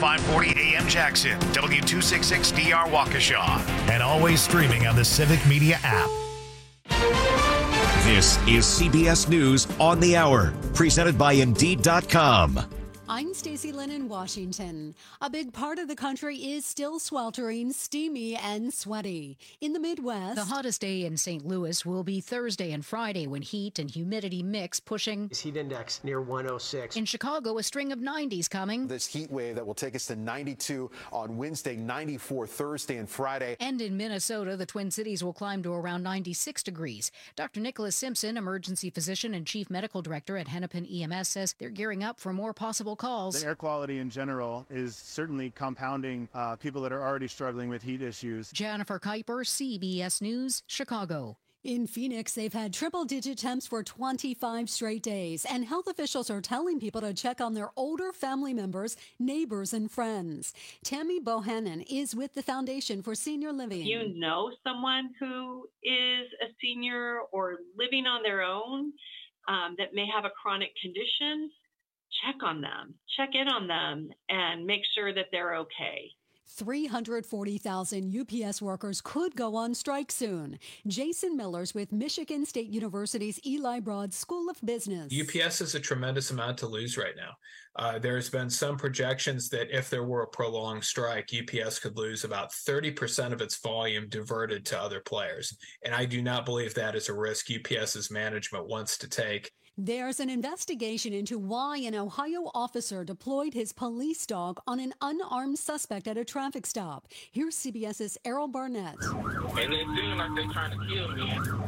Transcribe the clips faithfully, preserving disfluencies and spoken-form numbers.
five forty A M Jackson, W two sixty-six D R Waukesha, and always streaming on the Civic Media app. This is C B S News on the Hour, presented by Indeed dot com. I'm Stacey Lynn in Washington. A big part of the country is still sweltering, steamy, and sweaty. In the Midwest, the hottest day in Saint Louis will be Thursday and Friday when heat and humidity mix pushing heat index near one oh six. In Chicago, a string of nineties coming. This heat wave that will take us to ninety-two on Wednesday, ninety-four Thursday and Friday. And in Minnesota, the Twin Cities will climb to around ninety-six degrees. Doctor Nicholas Simpson, emergency physician and chief medical director at Hennepin E M S, says they're gearing up for more possible calls. The air quality in general is certainly compounding uh, people that are already struggling with heat issues. Jennifer Kuiper, C B S News, Chicago. In Phoenix, they've had triple-digit temps for twenty-five straight days, and health officials are telling people to check on their older family members, neighbors, and friends. Tammy Bohannon is with the Foundation for Senior Living. If you know someone who is a senior or living on their own um, that may have a chronic condition, check on them, check in on them, and make sure that they're okay. three hundred forty thousand U P S workers could go on strike soon. Jason Miller's with Michigan State University's Eli Broad School of Business. U P S has a tremendous amount to lose right now. Uh, there's been some projections that if there were a prolonged strike, U P S could lose about thirty percent of its volume diverted to other players. And I do not believe that is a risk UPS's management wants to take. There's an investigation into why an Ohio officer deployed his police dog on an unarmed suspect at a traffic stop. Here's CBS's Errol Barnett. And it seemed like they're trying to kill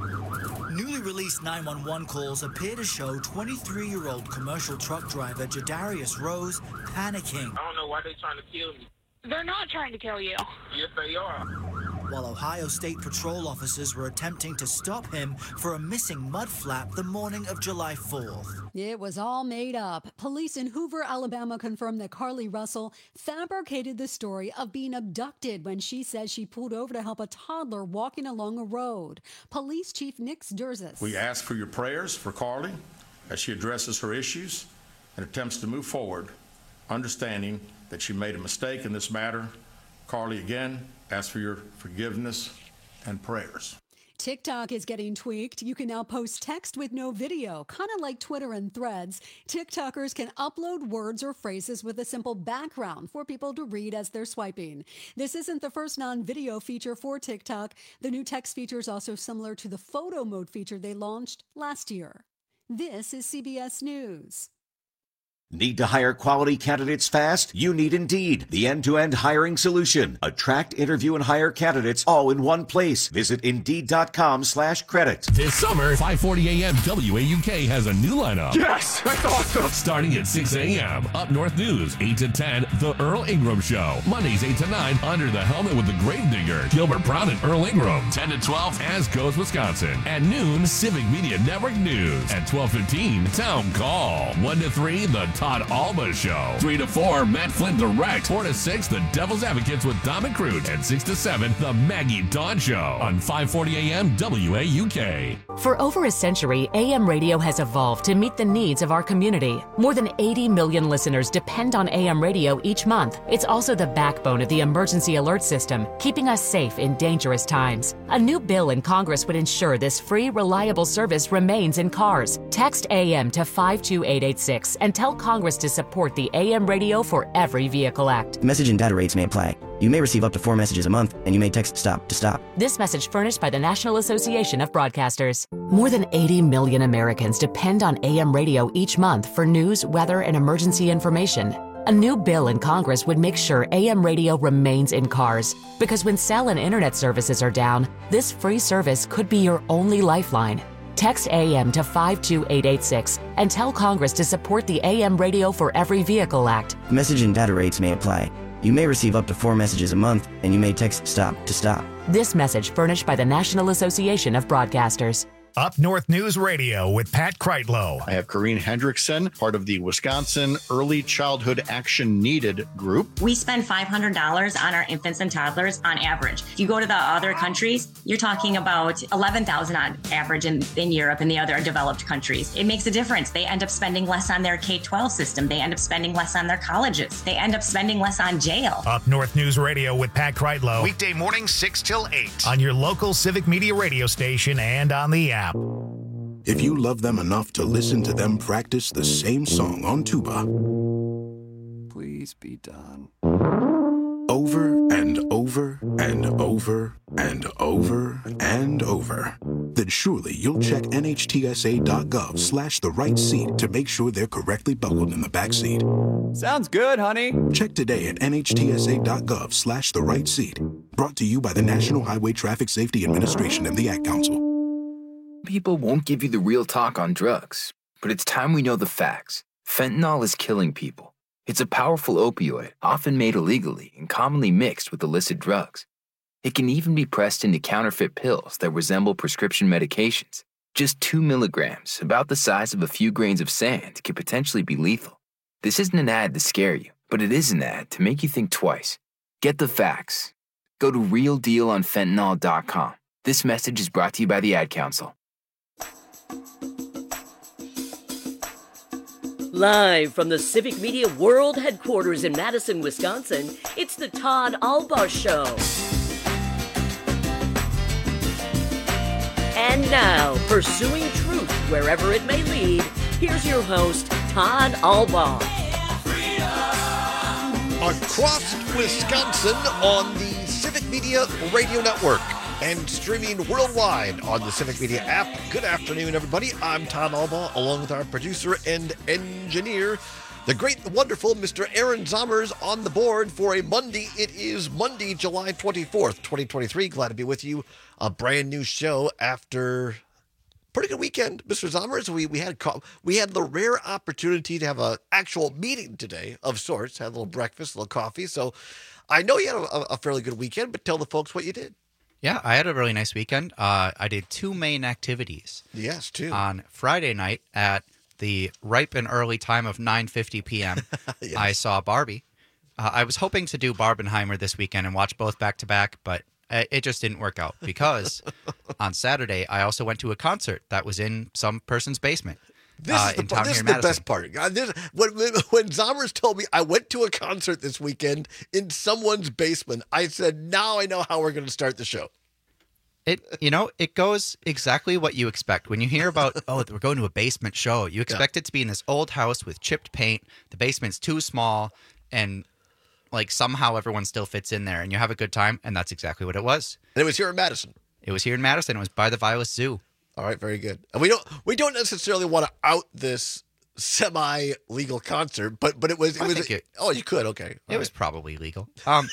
me. Newly released nine one one calls appear to show twenty-three-year-old commercial truck driver Jadarius Rose panicking. I don't know why they're trying to kill me. They're not trying to kill you. Yes, they are. While Ohio State Patrol officers were attempting to stop him for a missing mud flap the morning of July fourth. It was all made up. Police in Hoover, Alabama confirmed that Carly Russell fabricated the story of being abducted when she says she pulled over to help a toddler walking along a road. Police Chief Nick Sturgis. We ask for your prayers for Carly as she addresses her issues and attempts to move forward, understanding that she made a mistake in this matter. Carly, again, ask for your forgiveness and prayers. TikTok is getting tweaked. You can now post text with no video, kind of like Twitter and Threads. TikTokers can upload words or phrases with a simple background for people to read as they're swiping. This isn't the first non-video feature for TikTok. The new text feature is also similar to the photo mode feature they launched last year. This is C B S News. Need to hire quality candidates fast? You need Indeed, the end-to-end hiring solution. Attract, interview, and hire candidates all in one place. Visit Indeed.com slash credit. This summer, five forty A M W A U K has a new lineup. Yes, that's awesome. Starting at six A M Up North News, eight to ten, The Earl Ingram Show. Mondays, eight to nine, Under the Helmet with the Gravedigger. Gilbert Brown and Earl Ingram. ten to twelve, As Goes Wisconsin. At noon, Civic Media Network News. At twelve fifteen, Town Call. one to three, The Todd Alba Show. three to four, Matt Flynn Direct. four to six, The Devil's Advocates with Dom and Crute. And six to seven, The Maggie Dawn Show on five forty A M W A U K. For over a century, A M radio has evolved to meet the needs of our community. More than eighty million listeners depend on A M radio each month. It's also the backbone of the emergency alert system, keeping us safe in dangerous times. A new bill in Congress would ensure this free, reliable service remains in cars. Text A M to five two eight eight six and tell Congress to support the A M Radio for Every Vehicle Act. Message and data rates may apply. You may receive up to four messages a month, and you may text STOP to stop. This message furnished by the National Association of Broadcasters. More than eighty million Americans depend on A M radio each month for news, weather, and emergency information. A new bill in Congress would make sure A M radio remains in cars, because when cell and internet services are down, this free service could be your only lifeline. Text A M to five two eight eight six and tell Congress to support the A M Radio for Every Vehicle Act. Message and data rates may apply. You may receive up to four messages a month, and you may text STOP to stop. This message furnished by the National Association of Broadcasters. Up North News Radio with Pat Kreitlow. I have Corrine Hendrickson, part of the Wisconsin Early Childhood Action Needed group. We spend five hundred dollars on our infants and toddlers on average. If you go to the other countries, you're talking about eleven thousand dollars on average in, in Europe and the other developed countries. It makes a difference. They end up spending less on their K twelve system. They end up spending less on their colleges. They end up spending less on jail. Up North News Radio with Pat Kreitlow. Weekday mornings six till eight on your local Civic Media radio station and on the app. If you love them enough to listen to them practice the same song on tuba, please be done. Over and over and over and over and over, then surely you'll check nhtsa.gov slash the right seat to make sure they're correctly buckled in the back seat. Sounds good, honey. Check today at nhtsa.gov slash the right seat. Brought to you by the National Highway Traffic Safety Administration and the Ad Council. People won't give you the real talk on drugs, but it's time we know the facts. Fentanyl is killing people. It's a powerful opioid, often made illegally and commonly mixed with illicit drugs. It can even be pressed into counterfeit pills that resemble prescription medications. Just two milligrams, about the size of a few grains of sand, could potentially be lethal. This isn't an ad to scare you, but it is an ad to make you think twice. Get the facts. Go to real deal on fentanyl dot com. This message is brought to you by the Ad Council. Live from the Civic Media World Headquarters in Madison, Wisconsin, it's the Todd Albaugh Show. And now, pursuing truth wherever it may lead, here's your host, Todd Albaugh. Across Wisconsin on the Civic Media Radio Network and streaming worldwide on the Civic Media app. Good afternoon, everybody. I'm Todd Albaugh, along with our producer and engineer, the great, the wonderful Mister Aaron Zommers, on the board for a Monday. It is Monday, July twenty-fourth, twenty twenty-three. Glad to be with you. A brand new show after pretty good weekend, Mister Zommers. We we had we had the rare opportunity to have an actual meeting today of sorts. Had a little breakfast, a little coffee. So I know you had a, a fairly good weekend, but tell the folks what you did. Yeah, I had a really nice weekend. Uh, I did two main activities. Yes, two. On Friday night at the ripe and early time of nine fifty p.m., yes. I saw Barbie. Uh, I was hoping to do Barbenheimer this weekend and watch both back-to-back, but it just didn't work out because on Saturday, I also went to a concert that was in some person's basement. This uh, is the, in town this here is in the best part. God, this, when, when Zommers told me I went to a concert this weekend in someone's basement, I said, now I know how we're going to start the show. It, you know, it goes exactly what you expect. When you hear about, oh, we're going to a basement show, you expect yeah. it to be in this old house with chipped paint. The basement's too small, and like somehow everyone still fits in there, and you have a good time, and that's exactly what it was. And it was here in Madison. It was here in Madison. It was by the Vilas Zoo. All right, very good. And we don't we don't necessarily want to out this semi-legal concert, but but it was it I was think it, oh you could okay. All it right. was probably legal. Um,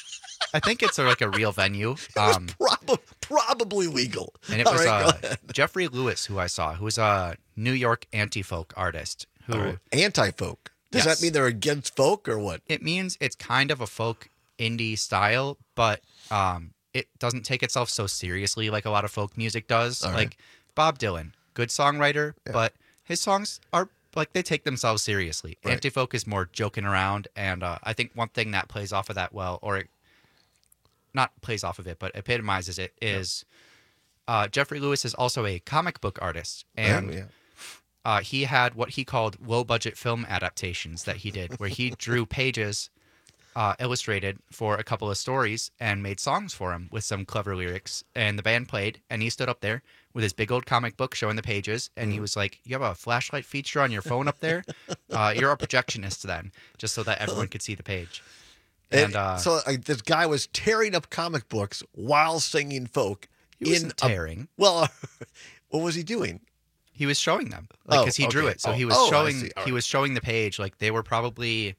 I think it's a, like a real venue. It was um, prob- probably legal. And it All was right, uh, Jeffrey Lewis, who I saw, who was a New York anti-folk artist. Who right. Anti-folk? Does yes. that mean they're against folk or what? It means it's kind of a folk indie style, but um, it doesn't take itself so seriously like a lot of folk music does. All like right. Bob Dylan, good songwriter, yeah. but his songs are like they take themselves seriously. Right. Anti-folk is more joking around, and uh, I think one thing that plays off of that well, or it not plays off of it, but epitomizes it, is yeah. uh, Jeffrey Lewis is also a comic book artist, and yeah. uh, he had what he called low-budget film adaptations that he did, where he drew pages uh, illustrated for a couple of stories and made songs for him with some clever lyrics, and the band played, and he stood up there with his big old comic book showing the pages, and he was like, you have a flashlight feature on your phone up there? Uh, you're a projectionist then, just so that everyone could see the page. And, and uh, so like, this guy was tearing up comic books while singing folk. He wasn't in tearing. A, well, what was he doing? He was showing them, like, because oh, he okay. drew it. So oh, he was oh, showing. He right. was showing the page. Like they were probably,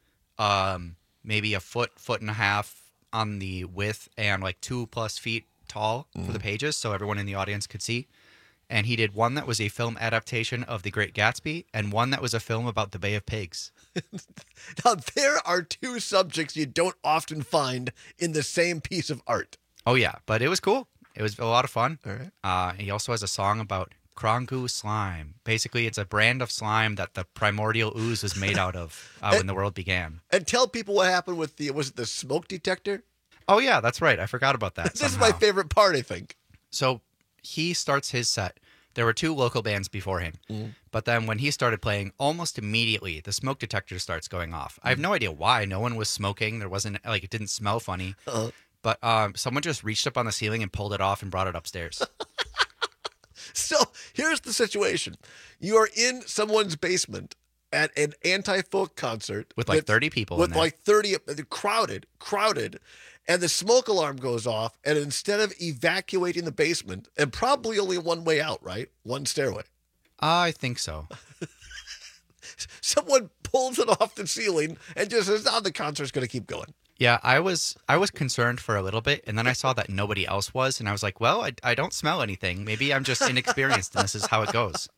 um, maybe a foot, foot and a half on the width, and like two plus feet tall mm. for the pages, so everyone in the audience could see. And he did one that was a film adaptation of The Great Gatsby, and one that was a film about the Bay of Pigs. Now, there are two subjects you don't often find in the same piece of art. Oh, yeah, but it was cool. It was a lot of fun. All right. Uh, he also has a song about Krongu slime. Basically, it's a brand of slime that the primordial ooze was made out of uh, and, when the world began. And tell people what happened with the, was it the smoke detector? Oh, yeah, that's right. I forgot about that. This somehow. is my favorite part, I think. So he starts his set. There were two local bands before him. Mm. But then when he started playing, almost immediately, the smoke detector starts going off. Mm. I have no idea why. No one was smoking. There wasn't, like, it didn't smell funny. Uh-huh. But um, someone just reached up on the ceiling and pulled it off and brought it upstairs. So here's the situation. You are in someone's basement at an anti-folk concert. With like thirty people With in there. like thirty, crowded, crowded. And the smoke alarm goes off. And instead of evacuating the basement, and probably only one way out, right? One stairway. I think so. Someone pulls it off the ceiling and just says, "Now the concert's going to keep going." Yeah, I was I was concerned for a little bit, and then I saw that nobody else was, and I was like, well, I, I don't smell anything. Maybe I'm just inexperienced, and this is how it goes.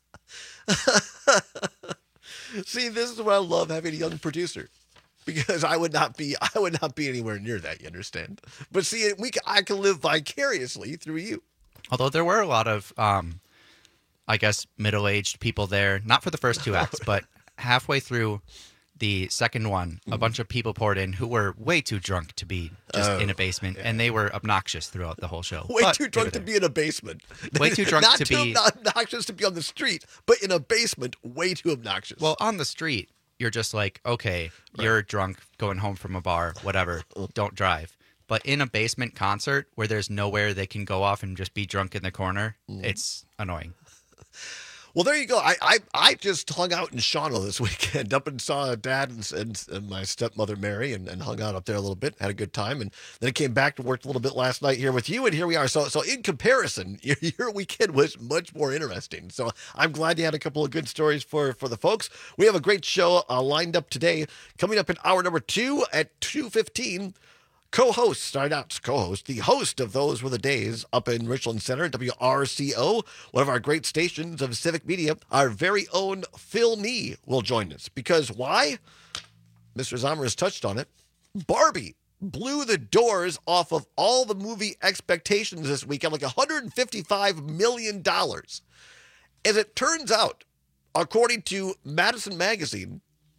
See, this is what I love having a young producer, because I would not be I would not be anywhere near that. You understand? But see, we can, I can live vicariously through you. Although there were a lot of, um, I guess, middle-aged people there, not for the first two acts, but halfway through the second one, a bunch of people poured in who were way too drunk to be just Oh, in a basement, yeah. and they were obnoxious throughout the whole show. Way But too they drunk were to there. be in a basement. Way too drunk not to too be- obnoxious to be on the street, but in a basement, way too obnoxious. Well, on the street, you're just like, okay, you're drunk, going home from a bar, whatever, don't drive. But in a basement concert where there's nowhere they can go off and just be drunk in the corner, Mm. it's annoying. Well, there you go. I, I I just hung out in Shawano this weekend, up and saw Dad and, and, and my stepmother Mary, and, and hung out up there a little bit, had a good time, and then I came back and worked a little bit last night here with you, and here we are. So so in comparison, your, your weekend was much more interesting. So I'm glad you had a couple of good stories for for the folks. We have a great show uh, lined up today, coming up in hour number two at two fifteen. Co-host, start out co-host, the host of Those Were the Days up in Richland Center, W R C O, one of our great stations of civic media, our very own Phil Nee will join us. Because why? Mister Zomer has touched on it. Barbie blew the doors off of all the movie expectations this weekend, like one hundred fifty-five million dollars. As it turns out, according to Madison Magazine,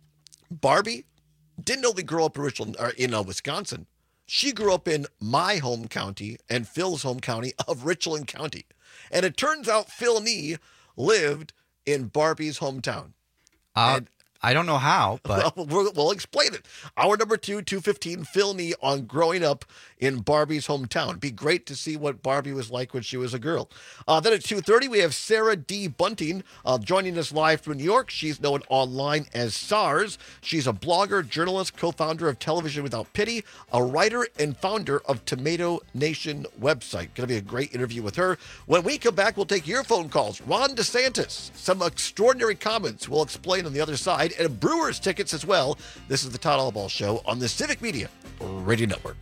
Barbie didn't only grow up in Richland, or in uh, Wisconsin. She grew up in my home county and Phil's home county of Richland County. And it turns out Phil Nee lived in Barbie's hometown. Uh, And- I don't know how, but Well, we'll, we'll explain it. Hour number two, two fifteen, Phil Nee on growing up in Barbie's hometown. Be great to see what Barbie was like when she was a girl. Uh, then at two thirty, we have Sarah D. Bunting uh, joining us live from New York. She's known online as SARS. She's a blogger, journalist, co-founder of Television Without Pity, a writer and founder of Tomato Nation website. Going to be a great interview with her. When we come back, we'll take your phone calls. Ron DeSantis, some extraordinary comments we'll explain on the other side, and Brewers tickets as well. This is the Todd Allball Show on the Civic Media Radio Network.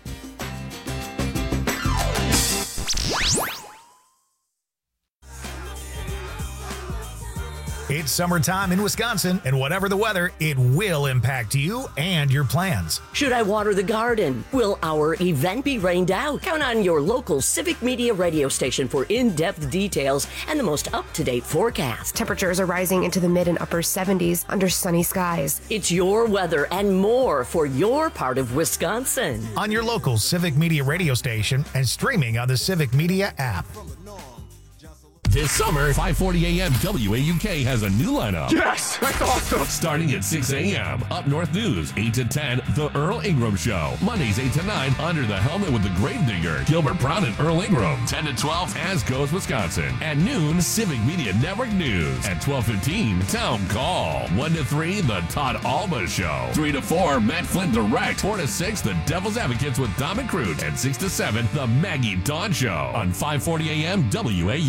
It's summertime in Wisconsin, and whatever the weather, it will impact you and your plans. Should I water the garden? Will our event be rained out? Count on your local Civic Media radio station for in-depth details and the most up-to-date forecast. Temperatures are rising into the mid and upper seventies under sunny skies. It's your weather and more for your part of Wisconsin. On your local Civic Media radio station and streaming on the Civic Media app. This summer, five forty a.m. W A U K has a new lineup. Yes! That's awesome! Starting at six a.m. Up North News, eight to ten, The Earl Ingram Show. Mondays, eight to nine, Under the Helmet with the Gravedigger. Gilbert Brown and Earl Ingram. ten to twelve, As Goes Wisconsin. At noon, Civic Media Network News. At twelve fifteen, Town Call. one to three, The Todd Alba Show. three to four, Matt Flynn Direct. four to six, The Devil's Advocates with Dom and Crute. And six to seven, The Maggie Dawn Show. On five forty a.m. W A U K.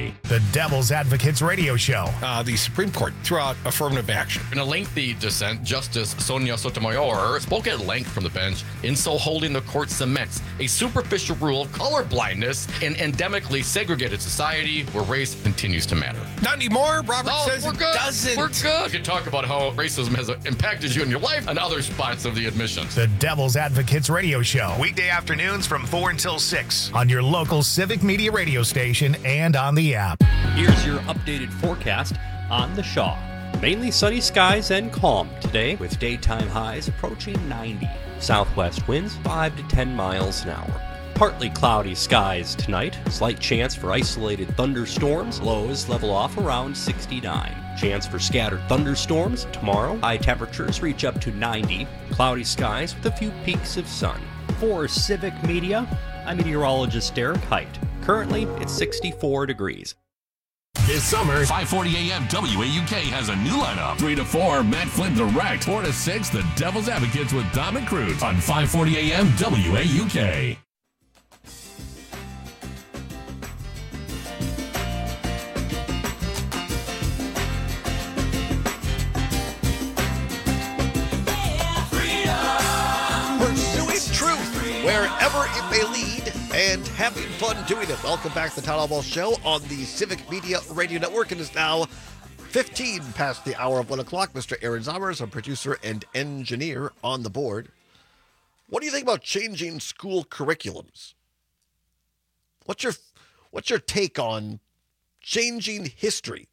K. The Devil's Advocates Radio Show. Uh, the Supreme Court threw out affirmative action. In a lengthy dissent, Justice Sonia Sotomayor spoke at length from the bench, in so holding the court cements a superficial rule of color blindness in endemically segregated society where race continues to matter. Not anymore. Robert no, says we're it good. doesn't. We're good. You can talk about how racism has impacted you in your life and other spots of the admissions. The Devil's Advocates Radio Show. Weekday afternoons from four until six on your local Civic Media radio station and on the app. Here's your updated forecast on the Shaw. Mainly sunny skies and calm today with daytime highs approaching ninety. Southwest winds five to ten miles an hour. Partly cloudy skies tonight. Slight chance for isolated thunderstorms. Lows level off around sixty-nine. Chance for scattered thunderstorms tomorrow. High temperatures reach up to ninety. Cloudy skies with a few peaks of sun. For Civic Media, I'm meteorologist Derek Height. Currently, it's sixty-four degrees. This summer, five forty A M W A U K has a new lineup. three to four, Matt Flynn Direct. four to six, The Devil's Advocates with Dominic Cruz on five forty A M W A U K. Pursuing truth wherever it may lead and having fun doing it. Welcome back to the Town Hall Show on the Civic Media Radio Network. It is now fifteen past the hour of one o'clock. Mister Aaron Zommers, our producer and engineer on the board. What do you think about changing school curriculums? What's your what's your take on changing history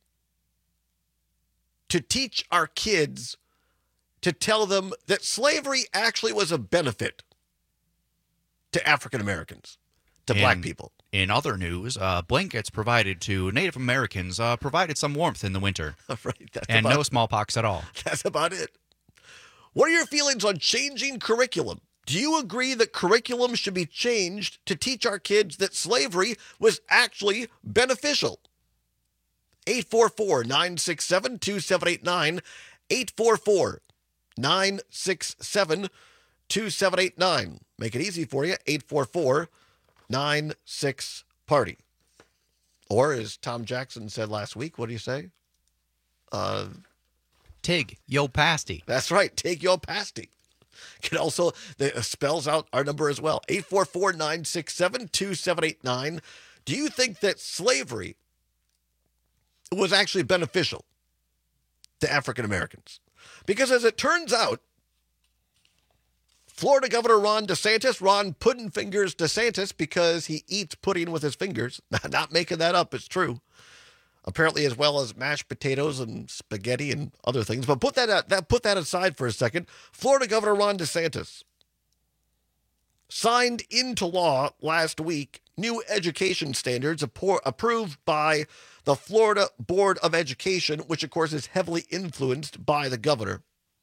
to teach our kids, to tell them that slavery actually was a benefit to African Americans, to In- black people? In other news, uh, blankets provided to Native Americans uh, provided some warmth in the winter. Right, that's and about- no smallpox at all. That's about it. What are your feelings on changing curriculum? Do you agree that curriculum should be changed to teach our kids that slavery was actually beneficial? eight four four, nine six seven, two seven eight nine. eight four four, nine six seven, two seven eight nine. Make it easy for you. eight four four, nine six, party. Or as Tom Jackson said last week, what do you say? Uh, Tig, yo pasty. That's right. Tig, yo pasty. Can also, it spells out our number as well. eight four four, nine six seven, two seven eight nine. Do you think that slavery was actually beneficial to African Americans? Because as it turns out, Florida Governor Ron DeSantis, Ron Puddin' Fingers DeSantis, because he eats pudding with his fingers, not making that up, it's true. Apparently, as well as mashed potatoes and spaghetti and other things. But put that, that put that aside for a second. Florida Governor Ron DeSantis signed into law last week new education standards approved by the Florida Board of Education, which, of course, is heavily influenced by the governor.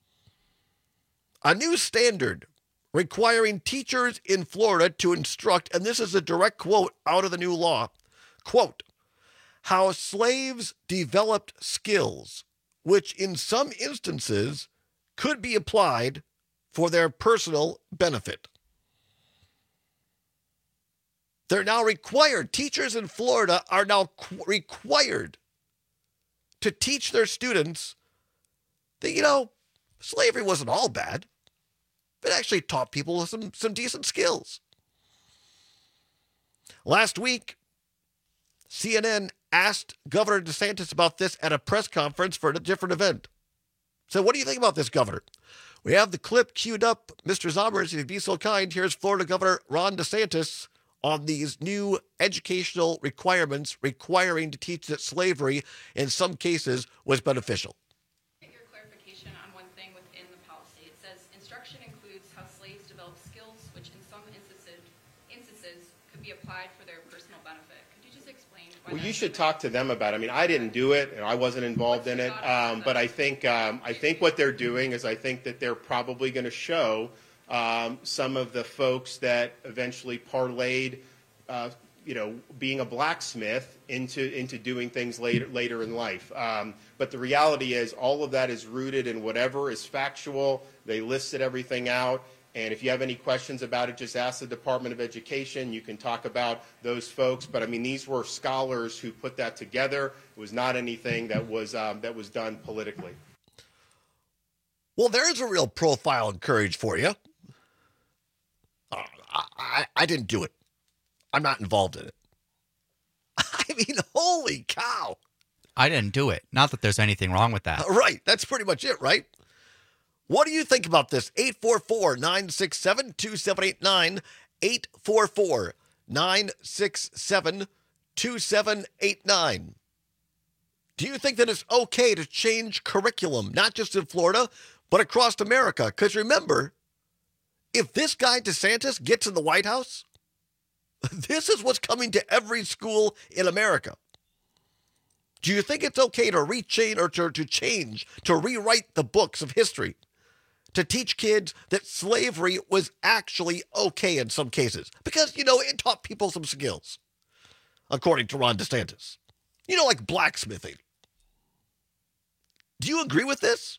A new standard requiring teachers in Florida to instruct, and this is a direct quote out of the new law, quote, how slaves developed skills, which in some instances could be applied for their personal benefit. They're now required, teachers in Florida are now qu- required to teach their students that, you know, slavery wasn't all bad. It actually taught people some, some decent skills. Last week, C N N asked Governor DeSantis about this at a press conference for a different event. So what do you think about this, Governor? We have the clip queued up. Mister Zommers, if you'd be so kind, here's Florida Governor Ron DeSantis on these new educational requirements requiring to teach that slavery in some cases was beneficial. Your clarification on one thing within the policy. It says instruction includes how slaves develop skills which in some instances, instances could be applied for their personal benefit. Could you just explain why? Well, you should talk to them about it. I mean, I didn't do it, and I wasn't involved in it. Um, but I think um, I think what they're doing is I think that they're probably going to show um, some of the folks that eventually parlayed, uh, you know, being a blacksmith into into doing things later later in life. Um, but the reality is, all of that is rooted in whatever is factual. They listed everything out. And if you have any questions about it, just ask the Department of Education. You can talk about those folks. But I mean, these were scholars who put that together. It was not anything that was um, that was done politically. Well, there's a real profile and courage for you. Uh, I, I, I didn't do it. I'm not involved in it. I mean, holy cow. I didn't do it. Not that there's anything wrong with that. Uh, right. That's pretty much it, right? What do you think about this? eight four four, nine six seven, two seven eight nine, eight four four, nine six seven, two seven eight nine. Do you think that it's okay to change curriculum, not just in Florida, but across America? Because remember, if this guy DeSantis gets in the White House, this is what's coming to every school in America. Do you think it's okay to rechange or to, to change, to rewrite the books of history, to teach kids that slavery was actually okay in some cases? Because, you know, it taught people some skills, according to Ron DeSantis. You know, like blacksmithing. Do you agree with this?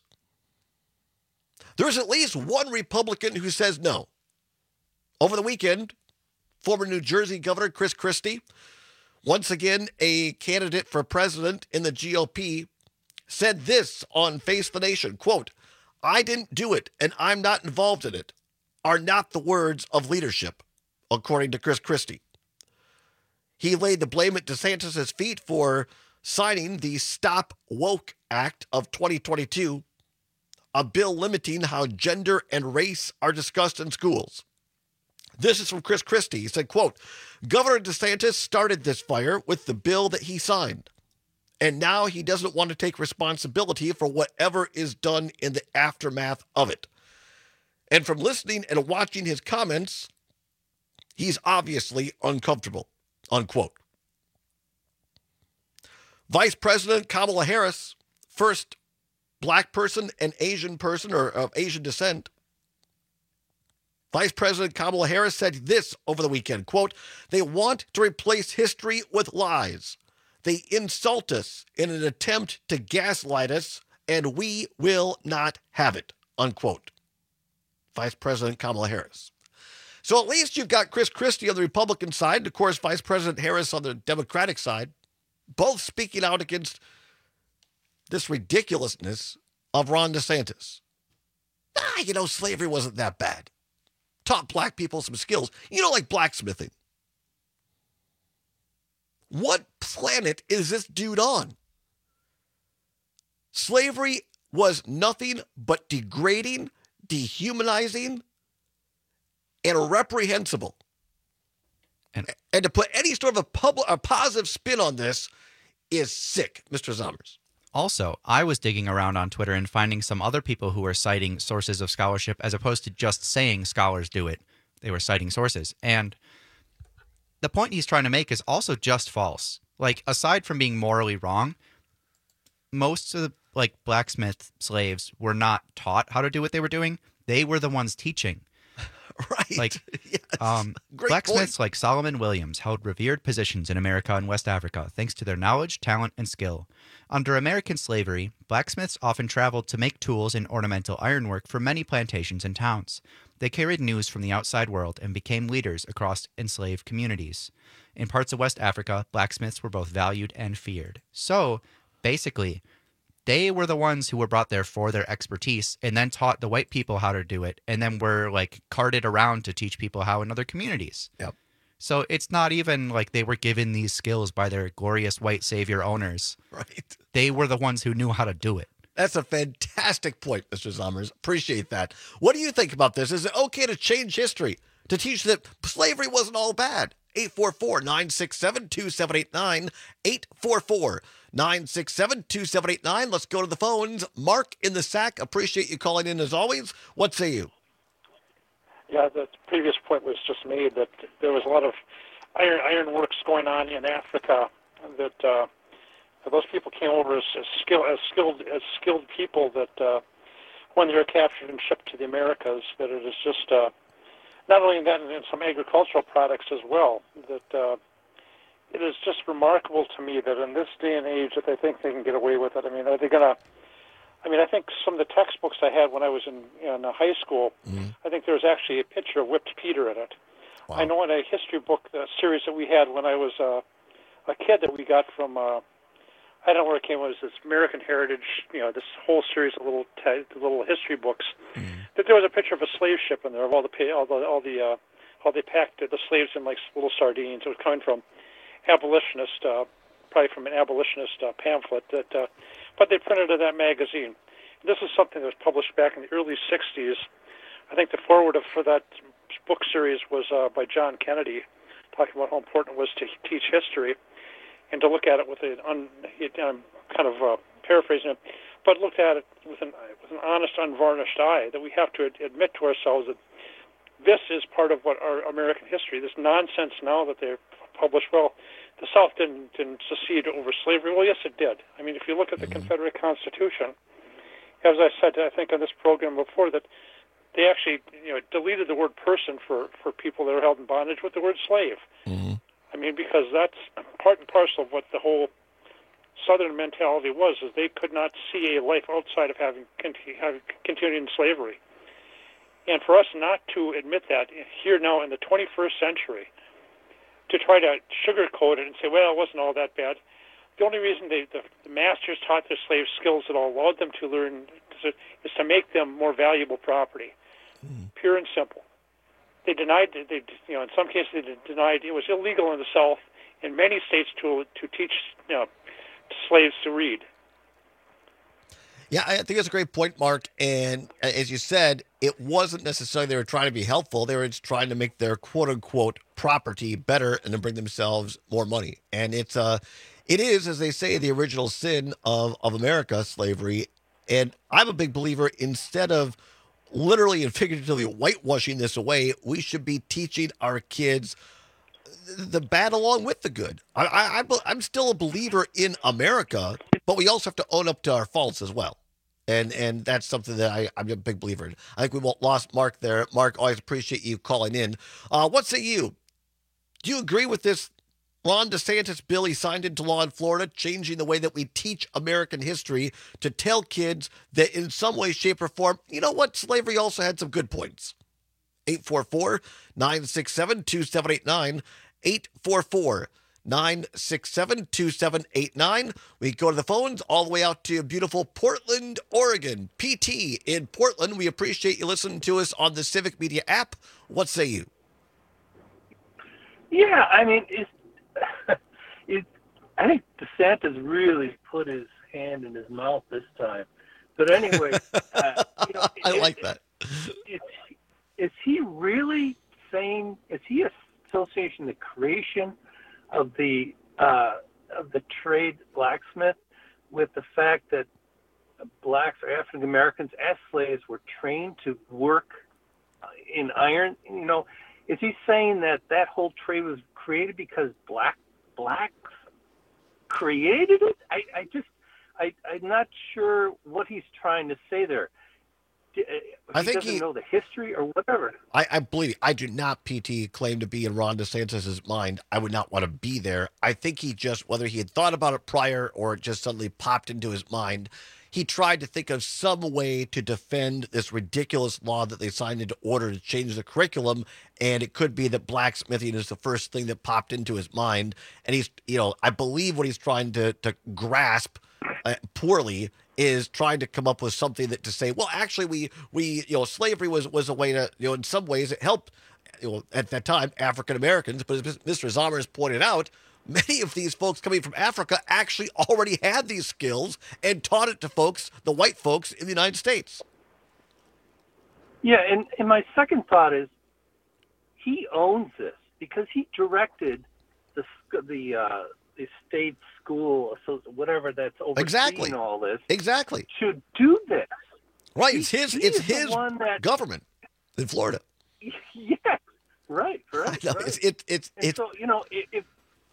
There's at least one Republican who says no. Over the weekend, former New Jersey Governor Chris Christie, once again a candidate for president in the G O P, said this on Face the Nation, quote, "I didn't do it and I'm not involved in it," are not the words of leadership, according to Chris Christie. He laid the blame at DeSantis' feet for signing the Stop Woke Act of twenty twenty-two, a bill limiting how gender and race are discussed in schools. This is from Chris Christie. He said, quote, "Governor DeSantis started this fire with the bill that he signed, and now he doesn't want to take responsibility for whatever is done in the aftermath of it. And from listening and watching his comments, he's obviously uncomfortable," unquote. Vice President Kamala Harris, first black person and Asian person or of Asian descent, Vice President Kamala Harris said this over the weekend, quote, "They want to replace history with lies. They insult us in an attempt to gaslight us, and we will not have it," unquote. Vice President Kamala Harris. So at least you've got Chris Christie on the Republican side, and of course Vice President Harris on the Democratic side, both speaking out against this ridiculousness of Ron DeSantis. Ah, you know, slavery wasn't that bad. Taught black people some skills, you know, like blacksmithing. What planet is this dude on? Slavery was nothing but degrading, dehumanizing, and reprehensible. And, and to put any sort of a, public, a positive spin on this is sick, Mister Zommers. Also, I was digging around on Twitter and finding some other people who were citing sources of scholarship as opposed to just saying scholars do it. They were citing sources. And the point he's trying to make is also just false. Like, aside from being morally wrong, most of the, like, blacksmith slaves were not taught how to do what they were doing. They were the ones teaching. Right. Like, yes. um, Great blacksmiths point. like Solomon Williams held revered positions in America and West Africa thanks to their knowledge, talent, and skill. Under American slavery, blacksmiths often traveled to make tools and ornamental ironwork for many plantations and towns. They carried news from the outside world and became leaders across enslaved communities. In parts of West Africa, blacksmiths were both valued and feared. So, basically, they were the ones who were brought there for their expertise and then taught the white people how to do it and then were, like, carted around to teach people how in other communities. Yep. So it's not even like they were given these skills by their glorious white savior owners. Right. They were the ones who knew how to do it. That's a fantastic point, Mister Zommers. Appreciate that. What do you think about this? Is it okay to change history, to teach that slavery wasn't all bad? eight four four, nine six seven, two seven eight nine, eight four four, nine six seven, two seven eight nine. Let's go to the phones. Mark in the Sack, appreciate you calling in as always. What say you? Yeah, the previous point was just made that there was a lot of iron ironworks going on in Africa. That uh, those people came over as, as skilled as skilled as skilled people. That uh, when they were captured and shipped to the Americas, that it is just uh, not only that, in some agricultural products as well. That uh, it is just remarkable to me that in this day and age that they think they can get away with it. I mean, are they going to I mean, I think some of the textbooks I had when I was in, in uh, high school, Mm-hmm. I think there was actually a picture of Whipped Peter in it. Wow. I know in a history book the series that we had when I was uh, a kid that we got from, uh, I don't know where it came, it was this American Heritage, you know, this whole series of little te- little history books, Mm-hmm. that there was a picture of a slave ship in there, of all the, pa- all the, all the uh, how they packed the slaves in like little sardines. It was coming from abolitionist, uh, probably from an abolitionist uh, pamphlet, that, uh, but they printed in that magazine. This is something that was published back in the early sixties. I think the foreword of, for that book series was uh, by John Kennedy, talking about how important it was to teach history and to look at it with an un, I'm kind of uh, paraphrasing it, but looked at it with an with an honest, unvarnished eye. That we have to ad- admit to ourselves that this is part of what our American history. This nonsense now that they publish. Well, the South didn't didn't secede over slavery. Well, yes, it did. I mean, if you look at the Confederate Constitution, as I said, I think on this program before, that they actually, you know, deleted the word person for, for people that are held in bondage with the word slave. Mm-hmm. I mean, because that's part and parcel of what the whole Southern mentality was, is they could not see a life outside of having, having continuing in slavery. And for us not to admit that here now in the twenty-first century, to try to sugarcoat it and say, well, it wasn't all that bad. The only reason they, the, the masters taught their slaves skills that allowed them to learn is, is to make them more valuable property, mm. pure and simple. They denied, they, you know, in some cases they denied it was illegal in the South, in many states, to to teach, you know, slaves to read. Yeah, I think that's a great point, Mark. And as you said, it wasn't necessarily they were trying to be helpful. They were just trying to make their quote-unquote property better and to bring themselves more money. And it's uh, it is, as they say, the original sin of, of America, slavery. And I'm a big believer, instead of literally and figuratively whitewashing this away, we should be teaching our kids the bad along with the good. I, I, I'm still a believer in America, but we also have to own up to our faults as well. And and that's something that I, I'm a big believer in. I think we lost Mark there. Mark, always appreciate you calling in. Uh, what say you? Do you agree with this Ron DeSantis bill he signed into law in Florida, changing the way that we teach American history to tell kids that in some way, shape, or form, you know what, slavery also had some good points? eight four four, nine six seven, two seven eight nine. eight four four, nine six seven, two seven eight nine. We go to the phones all the way out to beautiful Portland, Oregon. P T in Portland, we appreciate you listening to us on the Civic Media app. What say you? Yeah, I mean, it's, it, I think DeSantis really put his hand in his mouth this time. But anyway, uh, you know, I it, like that. It, is he really saying, is he associating the creation of the uh, of the trade blacksmith with the fact that blacks or African Americans as slaves were trained to work in iron? You know, is he saying that that whole trade was created because black blacks created it? I, I just I, I'm not sure what he's trying to say there. He I think doesn't he, know the history or whatever. I, I believe I do not, P T, claim to be in Ron DeSantis' mind. I would not want to be there. I think he just, whether he had thought about it prior or it just suddenly popped into his mind, he tried to think of some way to defend this ridiculous law that they signed into order to change the curriculum. And it could be that blacksmithing is the first thing that popped into his mind. And he's, you know, I believe what he's trying to, to grasp uh, poorly is trying to come up with something that to say, well, actually, we, we, you know, slavery was, was a way to, you know, in some ways it helped, you know, at that time, African Americans. But as Mister Zahmer has pointed out, many of these folks coming from Africa actually already had these skills and taught it to folks, the white folks in the United States. Yeah, and, and my second thought is he owns this because he directed the the uh, the state school, so whatever that's overseeing exactly. all this. Exactly. To do this. Right, it's his he it's his that, government in Florida. Yes, right, right. know, right. It's it, it's and it's so you know if, if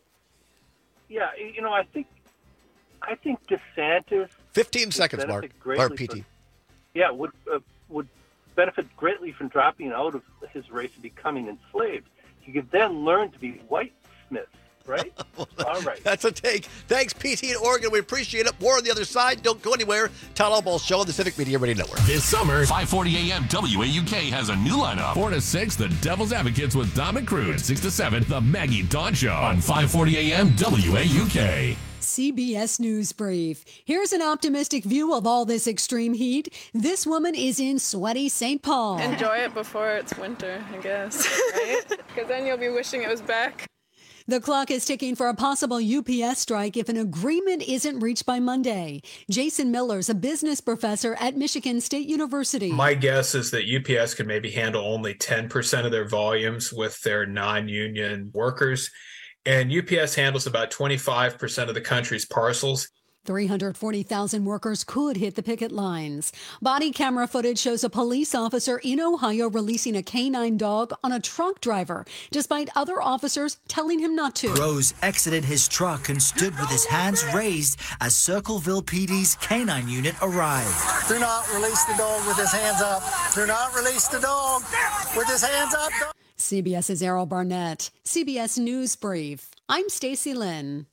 yeah, you know I think I think DeSantis. Fifteen seconds, Mark. Or P T. From, yeah, would uh, would benefit greatly from dropping out of his race and becoming enslaved. He could then learn to be whitesmiths right? All right. That's a take. Thanks, P T in Oregon. We appreciate it. More on the other side. Don't go anywhere. Todd Albaugh Show on the Civic Media Radio Network. This summer, five forty a.m. W A U K has a new lineup. four to six, The Devil's Advocates with Dom and Crude. six to seven, The Maggie Dawn Show on five forty a.m. W A U K. C B S News Brief. Here's an optimistic view of all this extreme heat. This woman is in sweaty Saint Paul. Enjoy it before it's winter, I guess, right? Because then you'll be wishing it was back. The clock is ticking for a possible U P S strike if an agreement isn't reached by Monday. Jason Miller's a business professor at Michigan State University. My guess is that U P S could maybe handle only ten percent of their volumes with their non-union workers. And U P S handles about twenty-five percent of the country's parcels. three hundred forty thousand workers could hit the picket lines. Body camera footage shows a police officer in Ohio releasing a canine dog on a truck driver, despite other officers telling him not to. Rose exited his truck and stood with his hands raised as Circleville P D's canine unit arrived. Do not release the dog with his hands up. Do not release the dog with his hands up. CBS's Errol Barnett. C B S News Brief. I'm Stacey Lynn.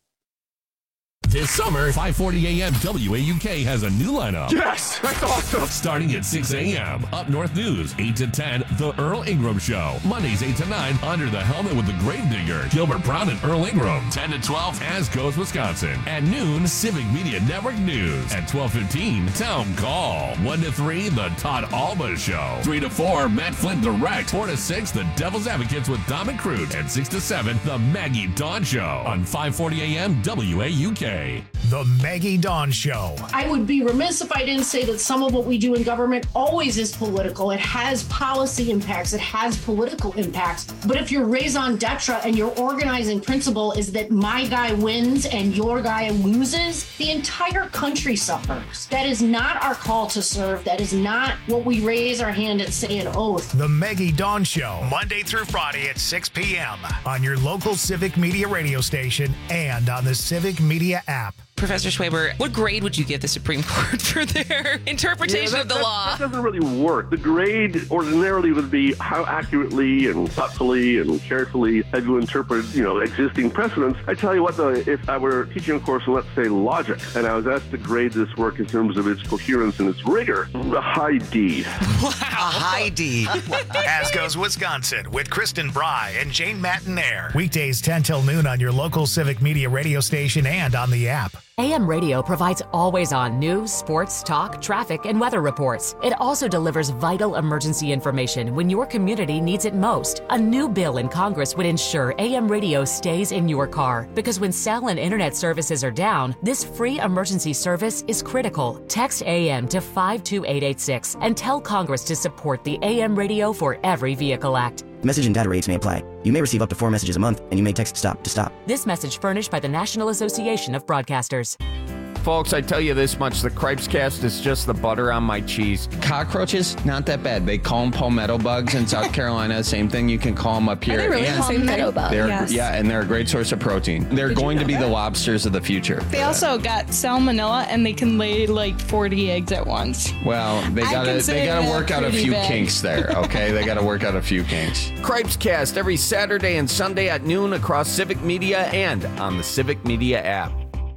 This summer, five forty a.m. W A U K has a new lineup. Yes, that's awesome. Starting at six a.m. Up North News, eight to ten, The Earl Ingram Show. Mondays, eight to nine, Under the Helmet with the Gravedigger, Gilbert Brown and Earl Ingram. ten to twelve, As Goes Wisconsin. At noon, Civic Media Network News. At twelve fifteen, Town Call. one to three, The Todd Albaugh Show. three to four, Matt Flynn Direct. four to six, The Devil's Advocates with Dom and Crude. And six to seven, The Maggie Dawn Show on five forty a.m. W A U K. The Maggie Dawn Show. I would be remiss if I didn't say that some of what we do in government always is political. It has policy impacts. It has political impacts. But if your raison d'etre and your organizing principle is that my guy wins and your guy loses, the entire country suffers. That is not our call to serve. That is not what we raise our hand and say an oath. The Maggie Dawn Show, Monday through Friday at six p.m. on your local Civic Media radio station and on the Civic Media app. Professor Schwaber, what grade would you give the Supreme Court for their interpretation yeah, that, of the that, law? That doesn't really work. The grade ordinarily would be how accurately and thoughtfully and carefully have you interpreted, you know, existing precedents. I tell you what, though, if I were teaching a course on, let's say, logic, and I was asked to grade this work in terms of its coherence and its rigor, a high D. Wow. A high D. As Goes Wisconsin with Kristen Bry and Jane Mattinaire. Weekdays ten till noon on your local Civic Media radio station and on the app. A M Radio provides always-on news, sports, talk, traffic, and weather reports. It also delivers vital emergency information when your community needs it most. A new bill in Congress would ensure A M Radio stays in your car, because when cell and internet services are down, this free emergency service is critical. Text A M to five two eight eight six and tell Congress to support the A M Radio for Every Vehicle Act. Message and data rates may apply. You may receive up to four messages a month, and you may text STOP to stop. This message furnished by the National Association of Broadcasters. Folks, I tell you this much, the Cripes Cast is just the butter on my cheese. Cockroaches, not that bad. They call them palmetto bugs in South Carolina. Same thing, you can call them up here. Are they really and palmetto bugs? they're, Yes. Yeah, and they're a great source of protein. They're Did you going to know be that? the lobsters of the future. They also got salmonella, and they can lay like forty eggs at once. Well, they I gotta consider they gotta that work out a pretty few bad. kinks there, okay? They gotta work out a few kinks. Cripes Cast every Saturday and Sunday at noon across Civic Media and on the Civic Media app.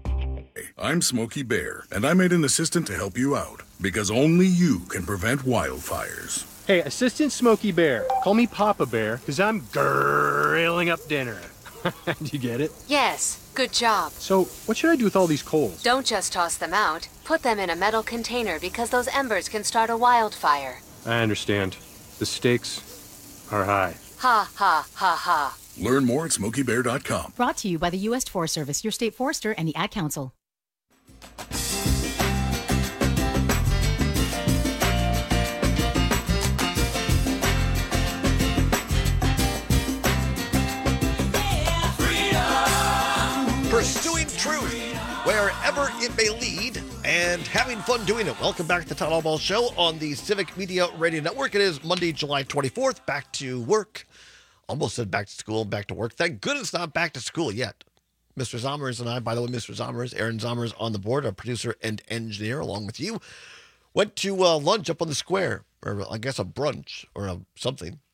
I'm Smokey Bear, and I made an assistant to help you out, because only you can prevent wildfires. Hey, Assistant Smokey Bear. Call me Papa Bear, because I'm grilling up dinner. Do you get it? Yes, good job. So, what should I do with all these coals? Don't just toss them out. Put them in a metal container because those embers can start a wildfire. I understand. The stakes are high. Ha, ha, ha, ha. Learn more at smokey bear dot com. Brought to you by the U S Forest Service, your state forester, and the Ad Council. Pursuing truth wherever it may lead and having fun doing it. Welcome back to the Todd Albaugh Show on the Civic Media Radio Network. It is Monday, July twenty-fourth. Back to work. Almost said back to school, back to work. Thank goodness not back to school yet. Mister Zommers and I, by the way, Mister Zommers, Aaron Zommers on the board, our producer and engineer, along with you, went to uh, lunch up on the square, or I guess a brunch or a something.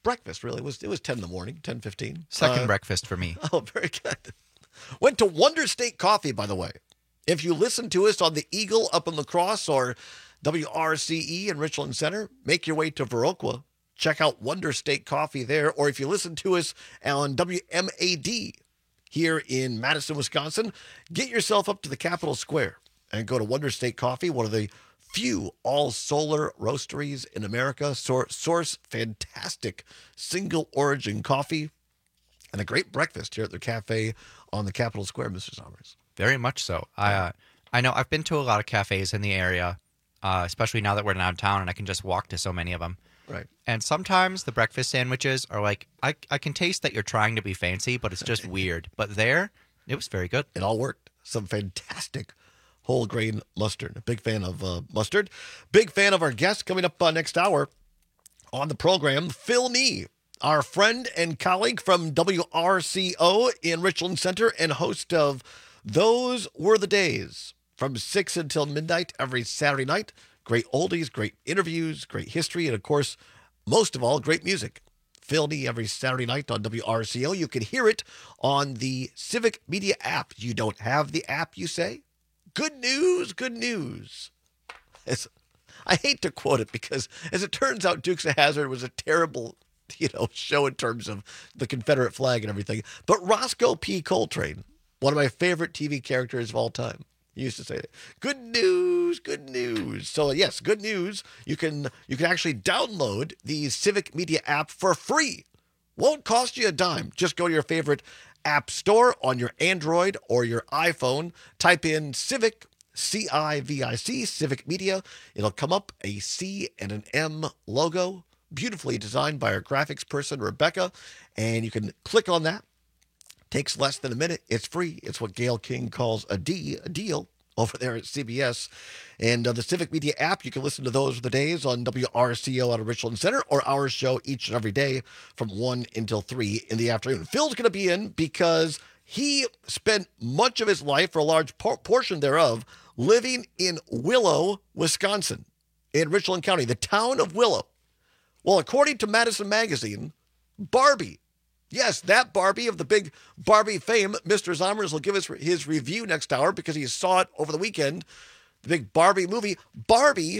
breakfast, really. It was, it was ten in the morning, ten fifteen. Second Uh, breakfast for me. Oh, very good. Went to Wonder State Coffee, by the way. If you listen to us on the Eagle up in La Crosse or W R C E in Richland Center, make your way to Viroqua. Check out Wonder State Coffee there. Or if you listen to us on W M A D here in Madison, Wisconsin, get yourself up to the Capitol Square and go to Wonder State Coffee, one of the few all-solar roasteries in America. Source, source fantastic single-origin coffee and a great breakfast here at their cafe on the Capitol Square, Mister Sommers. Very much so. I uh, I know I've been to a lot of cafes in the area, uh, especially now that we're downtown and I can just walk to so many of them. Right. And sometimes the breakfast sandwiches are like, I, I can taste that you're trying to be fancy, but it's just weird. But there, it was very good. It all worked. Some fantastic whole grain mustard. A big fan of uh, mustard. Big fan of our guest coming up uh, next hour on the program, Phil Nee, our friend and colleague from W R C O in Richland Center and host of Those Were the Days from six until midnight every Saturday night. Great oldies, great interviews, great history, and of course, most of all, great music. Phil Nee every Saturday night on W R C O. You can hear it on the Civic Media app. You don't have the app, you say? Good news, good news. As, I hate to quote it because, as it turns out, Dukes of Hazzard was a terrible, you know, show in terms of the Confederate flag and everything. But Roscoe P. Coltrane, one of my favorite T V characters of all time, used to say that. Good news, good news. So yes, good news. You can you can actually download the Civic Media app for free. Won't cost you a dime. Just go to your favorite app store on your Android or your iPhone. Type in Civic, C I V I C, Civic Media. It'll come up a C and an M logo, beautifully designed by our graphics person, Rebecca. And you can click on that. Takes less than a minute. It's free. It's what Gail King calls a D, a deal over there at C B S. And uh, the Civic Media app, you can listen to Those Are the Days on W R C O out of Richland Center or our show each and every day from one until three in the afternoon. Phil's going to be in because he spent much of his life, or a large por- portion thereof, living in Willow, Wisconsin, in Richland County, the town of Willow. Well, according to Madison Magazine, Barbie, yes, that Barbie of the big Barbie fame. Mister Zommers will give us his review next hour because he saw it over the weekend. The big Barbie movie. Barbie,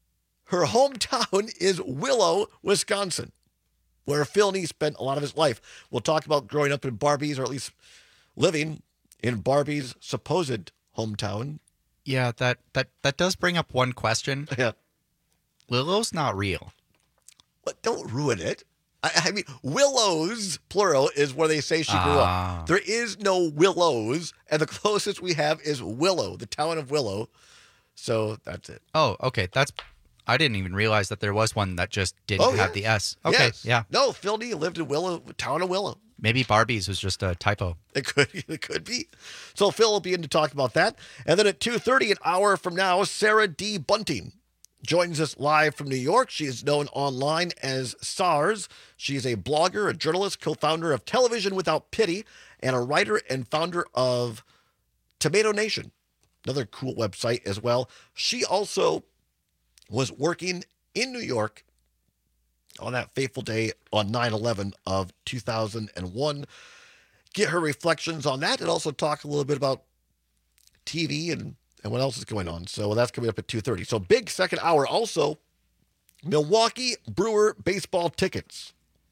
her hometown is Willow, Wisconsin, where Phil Nee spent a lot of his life. We'll talk about growing up in Barbie's, or at least living in Barbie's supposed hometown. Yeah, that, that, that does bring up one question. Yeah. Willow's not real. But don't ruin it. I, I mean, Willows, plural, is where they say she grew Ah. up. There is no Willows, and the closest we have is Willow, the town of Willow. So that's it. Oh, okay. That's. I didn't even realize that there was one that just didn't Oh, have yes. the S. Okay, Yes. yeah. No, Phil Nee lived in Willow, town of Willow. Maybe Barbie's was just a typo. It could, it could be. So Phil will be in to talk about that. And then at two thirty, an hour from now, Sarah D. Bunting joins us live from New York. She is known online as SARS. She is a blogger, a journalist, co-founder of Television Without Pity, and a writer and founder of Tomato Nation, another cool website as well. She also was working in New York on that fateful day on nine eleven of two thousand one. Get her reflections on that and also talk a little bit about T V and, and what else is going on. So that's coming up at two thirty. So big second hour. Also, Milwaukee Brewer baseball tickets.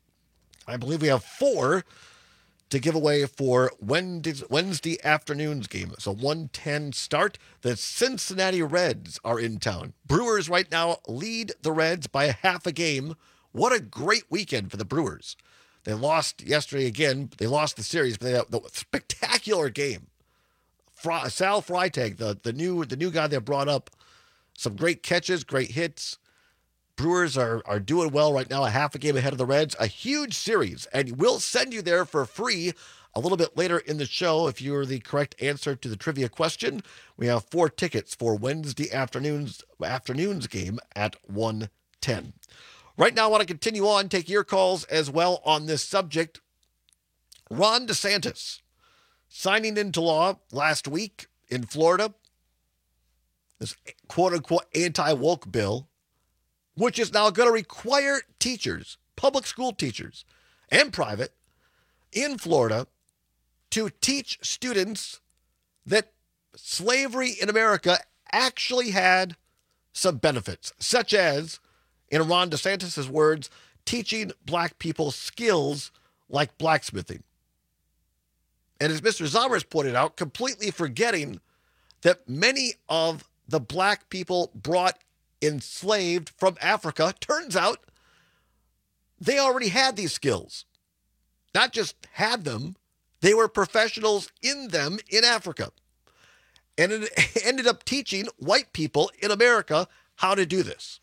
I believe we have four to give away for Wednesday, Wednesday afternoon's game. So one ten start. The Cincinnati Reds are in town. Brewers right now lead the Reds by a half a game. What a great weekend for the Brewers. They lost yesterday again. They lost the series, but they had a spectacular game. Fra- Sal Freitag, the, the new the new guy they brought up, some great catches, great hits. Brewers are, are doing well right now, a half a game ahead of the Reds. A huge series, and we'll send you there for free a little bit later in the show if you're the correct answer to the trivia question. We have four tickets for Wednesday afternoon's afternoon's game at one ten. Right now, I want to continue on, take your calls as well on this subject. Ron DeSantis signing into law last week in Florida, this quote-unquote anti-woke bill, which is now going to require teachers public school teachers and private in Florida to teach students that slavery in America actually had some benefits, such as, in Ron DeSantis' words, teaching black people skills like blacksmithing. And as Mister Zommers pointed out, completely forgetting that many of the black people brought enslaved from Africa, turns out they already had these skills. Not just had them, they were professionals in them in Africa. And it ended up teaching white people in America how to do this.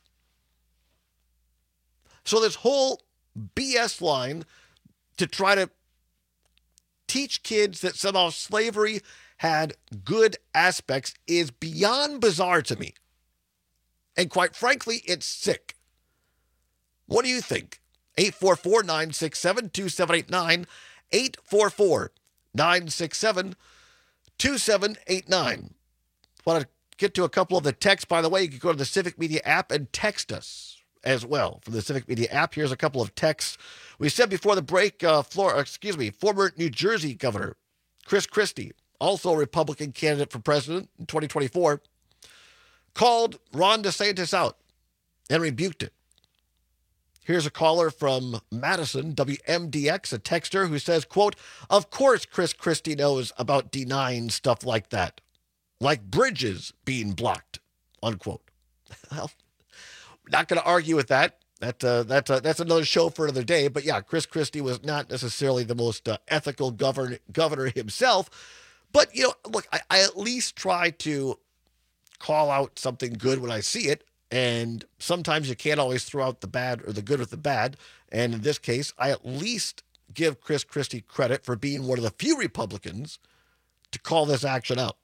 So this whole B S line to try to teach kids that somehow slavery had good aspects is beyond bizarre to me. And quite frankly, it's sick. What do you think? eight four four, nine six seven, two seven eight nine, eight four four, nine six seven, two seven eight nine. Want to get to a couple of the texts, by the way, you can go to the Civic Media app and text us as well from the Civic Media app. Here's a couple of texts. We said before the break, uh, Florida, excuse me, former New Jersey Governor Chris Christie, also a Republican candidate for president in twenty twenty-four, called Ron DeSantis out and rebuked it. Here's a caller from Madison, W M D X, a texter who says, quote, "Of course Chris Christie knows about denying stuff like that, like bridges being blocked," unquote. Well, not going to argue with that. That, uh, that, uh, that's another show for another day. But yeah, Chris Christie was not necessarily the most uh, ethical govern- governor himself. But, you know, look, I, I at least try to call out something good when I see it. And sometimes you can't always throw out the bad or the good with the bad. And in this case, I at least give Chris Christie credit for being one of the few Republicans to call this action out.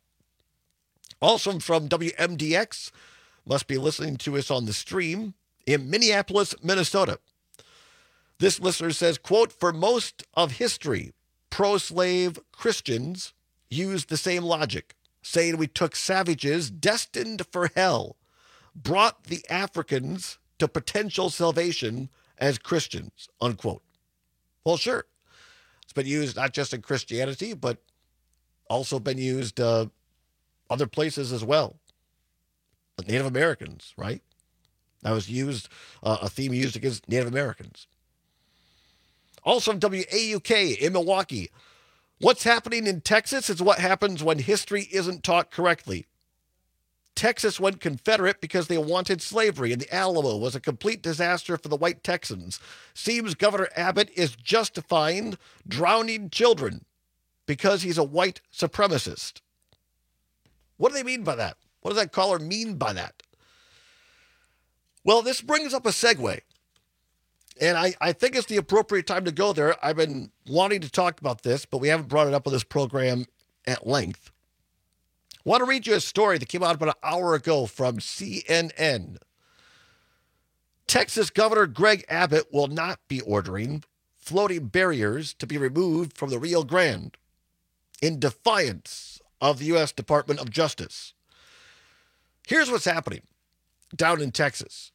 Also from W M D X, must be listening to us on the stream, in Minneapolis, Minnesota. This listener says, quote, "For most of history, pro-slave Christians used the same logic, saying we took savages destined for hell, brought the Africans to potential salvation as Christians," unquote. Well, sure. It's been used not just in Christianity, but also been used uh, other places as well. The Native Americans, right? That was used, uh, a theme used against Native Americans. Also from W A U K in Milwaukee, "What's happening in Texas is what happens when history isn't taught correctly. Texas went Confederate because they wanted slavery, and the Alamo was a complete disaster for the white Texans. Seems Governor Abbott is justifying drowning children because he's a white supremacist." What do they mean by that? What does that caller mean by that? Well, this brings up a segue, and I, I think it's the appropriate time to go there. I've been wanting to talk about this, but we haven't brought it up on this program at length. I want to read you a story that came out about an hour ago from C N N. Texas Governor Greg Abbott will not be ordering floating barriers to be removed from the Rio Grande in defiance of the U S Department of Justice. Here's what's happening down in Texas.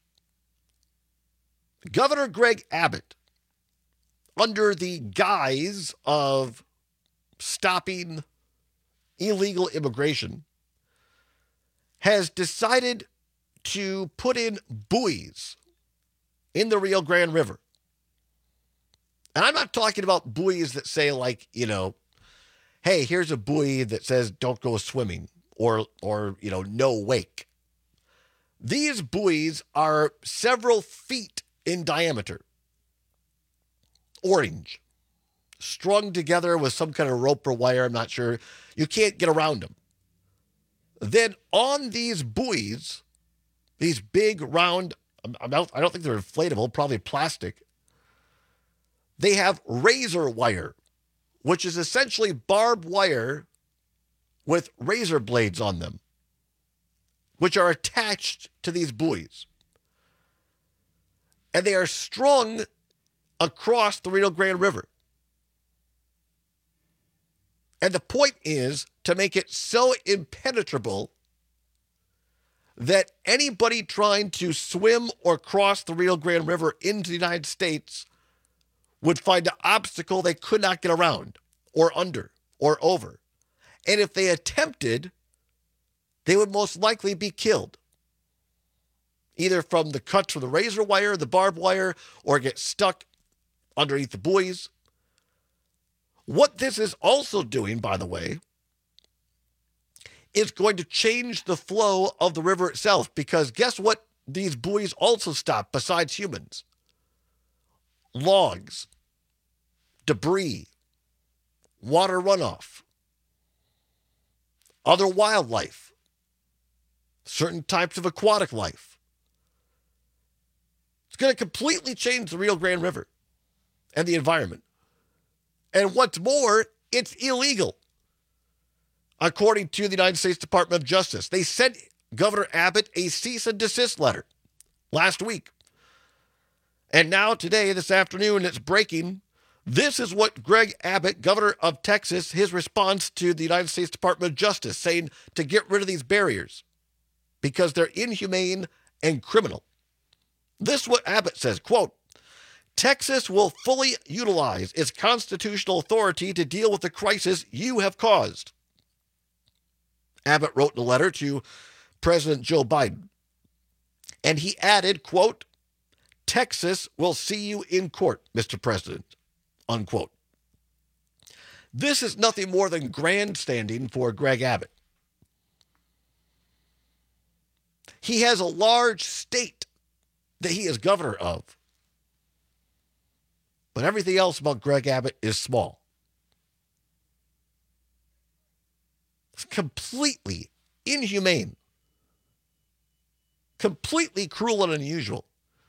Governor Greg Abbott, under the guise of stopping illegal immigration, has decided to put in buoys in the Rio Grande River. And I'm not talking about buoys that say, like, you know, hey, here's a buoy that says don't go swimming or, or you know, no wake. These buoys are several feet in diameter, orange, strung together with some kind of rope or wire. I'm not sure. You can't get around them. Then on these buoys, these big round, I don't think they're inflatable, probably plastic, they have razor wire, which is essentially barbed wire with razor blades on them, which are attached to these buoys. And they are strung across the Rio Grande River. And the point is to make it so impenetrable that anybody trying to swim or cross the Rio Grande River into the United States would find an obstacle they could not get around or under or over. And if they attempted, they would most likely be killed, either from the cuts from the razor wire, the barbed wire, or get stuck underneath the buoys. What this is also doing, by the way, is going to change the flow of the river itself, because guess what these buoys also stop besides humans? Logs, debris, water runoff, other wildlife, certain types of aquatic life. It's going to completely change the Rio Grande River and the environment. And what's more, it's illegal. According to the United States Department of Justice, they sent Governor Abbott a cease and desist letter last week. And now today, this afternoon, it's breaking. This is what Greg Abbott, governor of Texas, his response to the United States Department of Justice, saying to get rid of these barriers because they're inhumane and criminal. This is what Abbott says, quote, Texas will fully utilize its constitutional authority to deal with the crisis you have caused. Abbott wrote in a letter to President Joe Biden. And he added, quote, Texas will see you in court, Mister President, unquote. This is nothing more than grandstanding for Greg Abbott. He has a large state that he is governor of. But everything else about Greg Abbott is small. It's completely inhumane, completely cruel and unusual.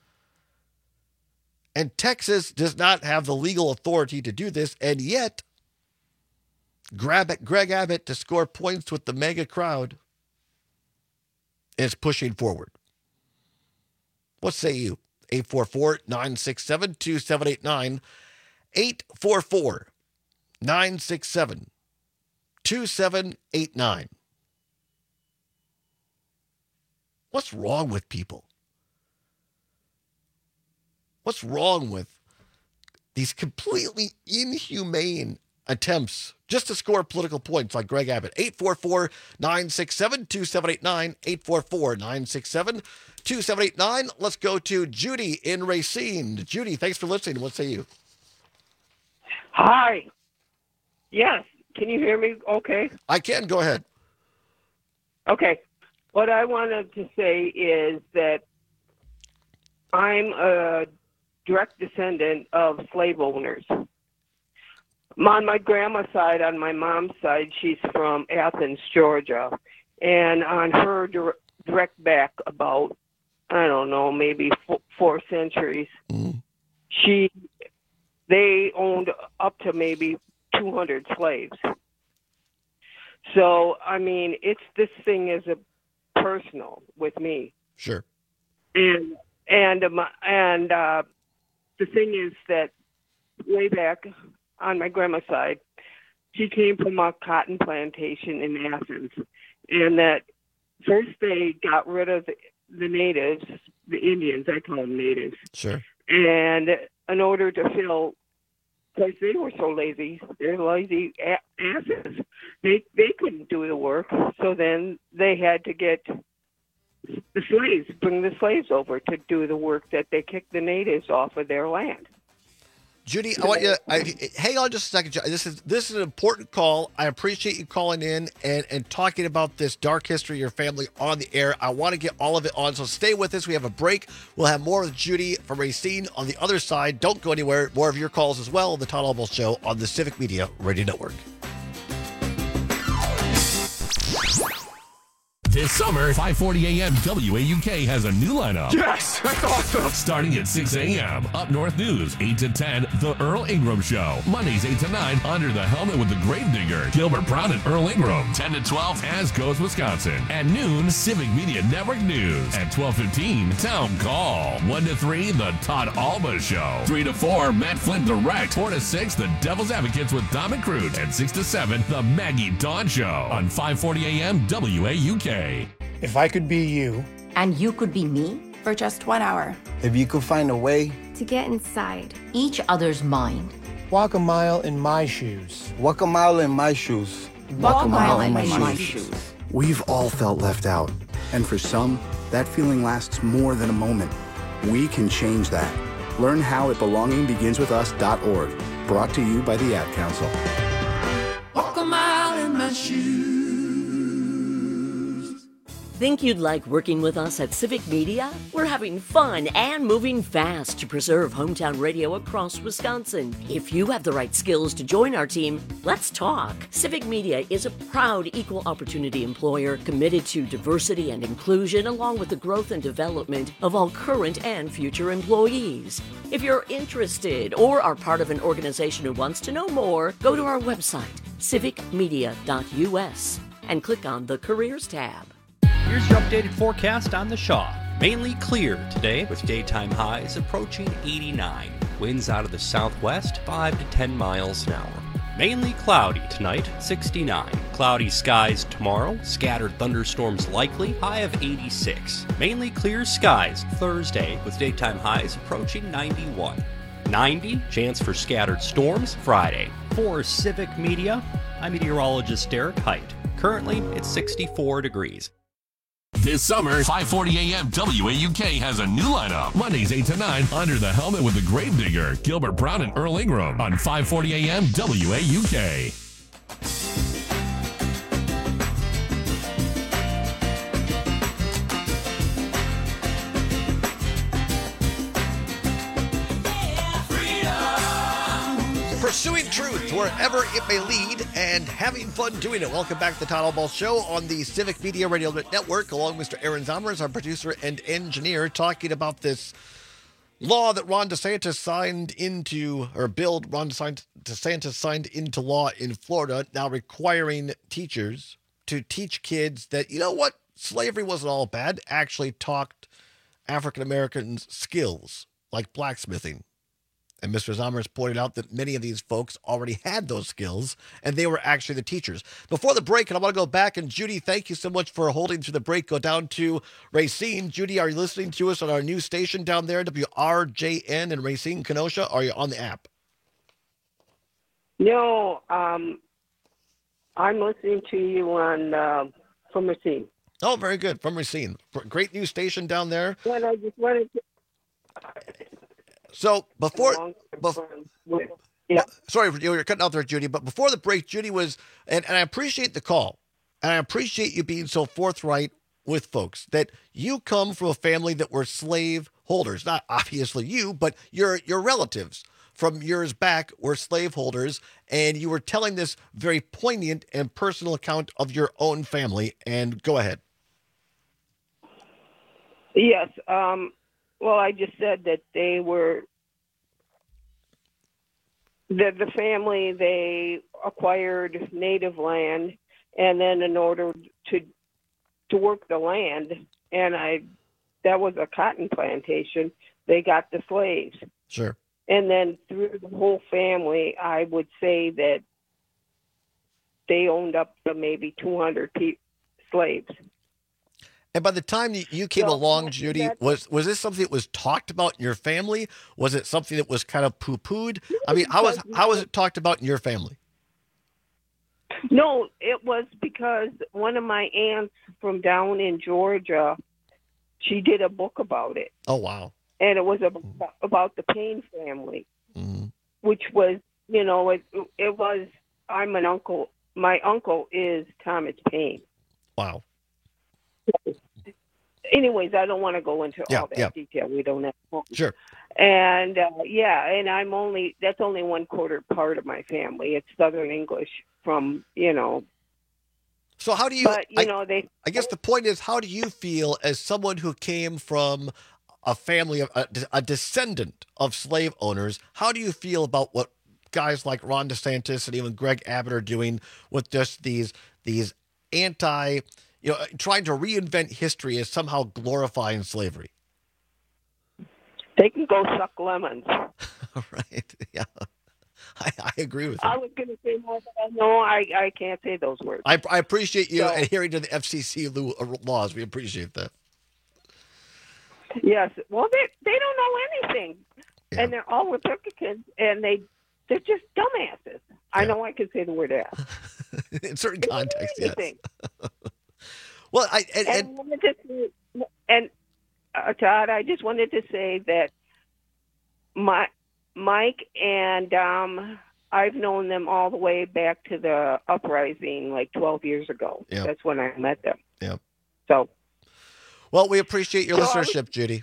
And Texas does not have the legal authority to do this, and yet Greg Abbott, to score points with the mega crowd, is pushing forward. What say you? eight four four, nine six seven, two seven eight nine. eight four four, nine six seven, two seven eight nine. What's wrong with people? What's wrong with these completely inhumane attempts just to score political points like Greg Abbott? eight four four, nine six seven, two seven eight nine. eight four four, nine six seven, two seven eight nine. Let's go to Judy in Racine. Judy, thanks for listening. What say you? Hi. Yes. Can you hear me okay? I can. Go ahead. Okay. What I wanted to say is that I'm a direct descendant of slave owners. On my grandma's side, on my mom's side, she's from Athens, Georgia. And on her direct back about, I don't know, maybe four, four centuries, mm. she, they owned up to maybe two hundred slaves. So, I mean, it's, this thing is a personal with me. Sure. And, and, um, and, uh, the thing is that way back on my grandma's side, she came from a cotton plantation in Athens. And that first they got rid of the, the natives, the Indians, I call them natives. Sure. And in order to fill, because they were so lazy, they're lazy asses. They, they couldn't do the work. So then they had to get the slaves, bring the slaves over to do the work that they kicked the natives off of their land. Judy, I want you to I, hang on just a second. This is this is an important call. I appreciate you calling in and, and talking about this dark history of your family on the air. I want to get all of it on, so stay with us. We have a break. We'll have more with Judy from Racine on the other side. Don't go anywhere. More of your calls as well on the Todd Albaugh Show on the Civic Media Radio Network. This summer, five forty a.m. W A U K has a new lineup. Yes, that's awesome. Starting at six a.m. Up North News, eight to ten, The Earl Ingram Show. Mondays, eight to nine, Under the Helmet with the Gravedigger. Gilbert Brown and Earl Ingram. ten to twelve, As Goes Wisconsin. At noon, Civic Media Network News. At twelve fifteen, Town Call. one to three, The Todd Albaugh Show. three to four, Matt Flynn Direct. four to six, The Devil's Advocates with Dom and Crude. And six to seven, The Maggie Dawn Show. On five forty a.m. W A U K. If I could be you. And you could be me? For just one hour. If you could find a way. To get inside. Each other's mind. Walk a mile in my shoes. Walk a mile in my shoes. Walk, Walk a mile, mile in, in my, my shoes. shoes. We've all felt left out. And for some, that feeling lasts more than a moment. We can change that. Learn how at belonging begins with us dot org. Brought to you by the Ad Council. Walk a mile in my shoes. Think you'd like working with us at Civic Media? We're having fun and moving fast to preserve hometown radio across Wisconsin. If you have the right skills to join our team, let's talk. Civic Media is a proud equal opportunity employer committed to diversity and inclusion along with the growth and development of all current and future employees. If you're interested or are part of an organization who wants to know more, go to our website, civic media dot u s, and click on the Careers tab. Here's your updated forecast on the Shaw. Mainly clear today with daytime highs approaching eighty-nine. Winds out of the southwest, five to ten miles an hour. Mainly cloudy tonight, sixty-nine. Cloudy skies tomorrow, scattered thunderstorms likely, high of eighty-six. Mainly clear skies Thursday with daytime highs approaching ninety-one. ninety, chance for scattered storms Friday. For Civic Media, I'm meteorologist Derek Height. Currently, it's sixty-four degrees. This summer, five forty A M W A U K has a new lineup. Mondays eight to nine, Under the Helmet with the Grave Digger, Gilbert Brown and Earl Ingram on five forty A M W A U K. Pursuing truth wherever it may lead and having fun doing it. Welcome back to the Todd Ball Show on the Civic Media Radio Network, along with Mister Aaron Zommers, our producer and engineer, talking about this law that Ron DeSantis signed into, or bill Ron DeSantis signed into law in Florida, now requiring teachers to teach kids that, you know what, slavery wasn't all bad, actually taught African Americans skills like blacksmithing. And Mister Zommers pointed out that many of these folks already had those skills, and they were actually the teachers. Before the break, and I want to go back, and Judy, thank you so much for holding through the break. Go down to Racine. Judy, are you listening to us on our new station down there, W R J N in Racine, Kenosha? Are you on the app? No, um, I'm listening to you on uh, from Racine. Oh, very good. From Racine. Great new station down there. Well, I just wanted to... So before, before yeah. sorry, you were cutting out there, Judy, but before the break, Judy was, and, and I appreciate the call, and I appreciate you being so forthright with folks, that you come from a family that were slave holders, not obviously you, but your your relatives from years back were slave holders, and you were telling this very poignant and personal account of your own family, and go ahead. Yes, um, well, I just said that they were, the, the family, they acquired native land, and then in order to to work the land, and I, that was a cotton plantation, they got the slaves. Sure. And then through the whole family, I would say that they owned up to maybe two hundred pe- slaves. And by the time you came so, along, Judy, was was this something that was talked about in your family? Was it something that was kind of poo-pooed? I mean, how was how was it talked about in your family? No, it was because one of my aunts from down in Georgia, she did a book about it. Oh, wow. And it was about, about the Payne family, mm-hmm. which was, you know, it, it was, I'm an uncle. My uncle is Thomas Payne. Wow. Anyways, I don't want to go into yeah, all that yeah. detail. We don't have time. Sure. And, uh, yeah, and I'm only, that's only one quarter part of my family. It's Southern English from, you know. So how do you, but, you I, know, they, I guess the point is, how do you feel as someone who came from a family of, a, a descendant of slave owners, how do you feel about what guys like Ron DeSantis and even Greg Abbott are doing with just these, these anti, you know, trying to reinvent history as somehow glorifying slavery? They can go suck lemons. Right. Yeah. I, I, agree with you. I was going to say more, but I know I, I can't say those words. I, I appreciate you So- adhering to the F C C lo- laws. We appreciate that. Yes. Well, they they don't know anything, and they're all Republicans, and they they're just dumbasses. I know I can say the word ass. In certain contexts, yes. Anything. Well, I and, And, and I wanted to say- and uh, Todd, I just wanted to say that my Mike and um, I've known them all the way back to the uprising, like twelve years ago. Yep. That's when I met them. Yep. So, well, we appreciate your So I was- listenership, Judy.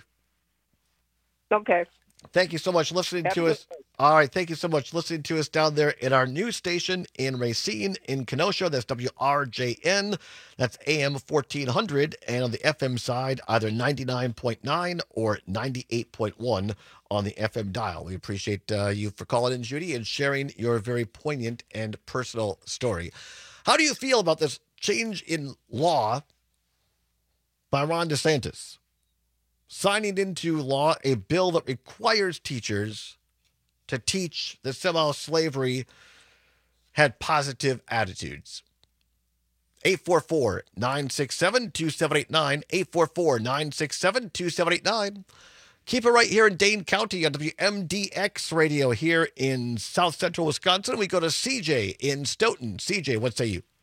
okay. Thank you so much listening Have to a us. good day. All right, thank you so much listening to us down there in our news station in Racine, in Kenosha. That's W R J N. That's A M fourteen hundred. And on the F M side, either ninety-nine point nine or ninety-eight point one on the F M dial. We appreciate uh, you for calling in, Judy, and sharing your very poignant and personal story. How do you feel about this change in law by Ron DeSantis? Signing into law a bill that requires teachers to teach that somehow slavery had positive attitudes. eight four four, nine six seven, two seven eight nine, eight four four, nine six seven, two seven eight nine. Keep it right here in Dane County on W M D X radio here in South Central Wisconsin. We go to C J in Stoughton. C J, what say you?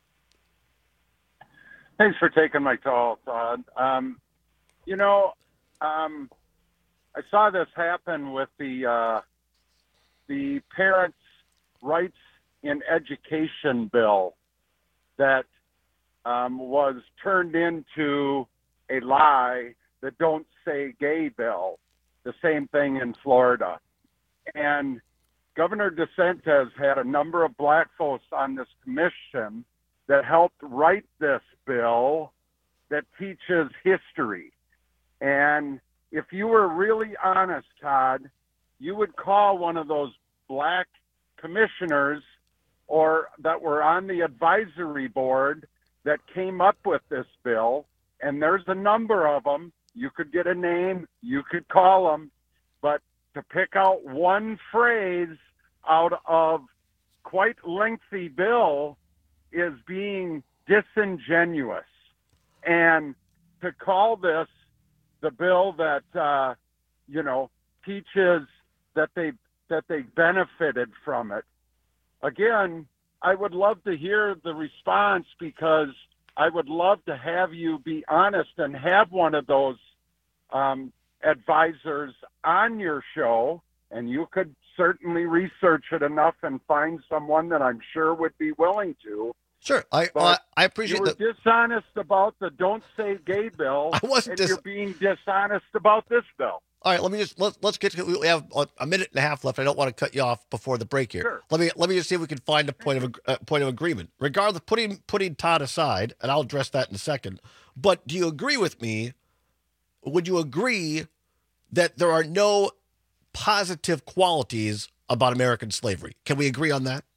Thanks for taking my call, Todd. Um, you know, um, I saw this happen with the uh, the Parents' Rights in Education bill that um, was turned into a lie, the Don't Say Gay bill. The same thing in Florida. And Governor DeSantis had a number of black folks on this commission that helped write this bill that teaches history. And if you were really honest, Todd, you would call one of those black commissioners or that were on the advisory board that came up with this bill, and there's a number of them. You could get a name, you could call them, but to pick out one phrase out of quite lengthy bill is being disingenuous. And to call this the bill that, uh, you know, teaches that they that they benefited from it. Again, I would love to hear the response because I would love to have you be honest and have one of those um, advisors on your show, and you could certainly research it enough and find someone that I'm sure would be willing to. Sure, I But uh, I appreciate you were that. dishonest about the Don't Say Gay bill, I wasn't and dis- you're being dishonest about this bill. All right, let me just let's let's get to. We have a minute and a half left. I don't want to cut you off before the break here. Sure. Let me let me just see if we can find a point of ag- uh, point of agreement. Regardless, putting putting Todd aside, and I'll address that in a second. But do you agree with me? Would you agree that there are no positive qualities about American slavery? Can we agree on that?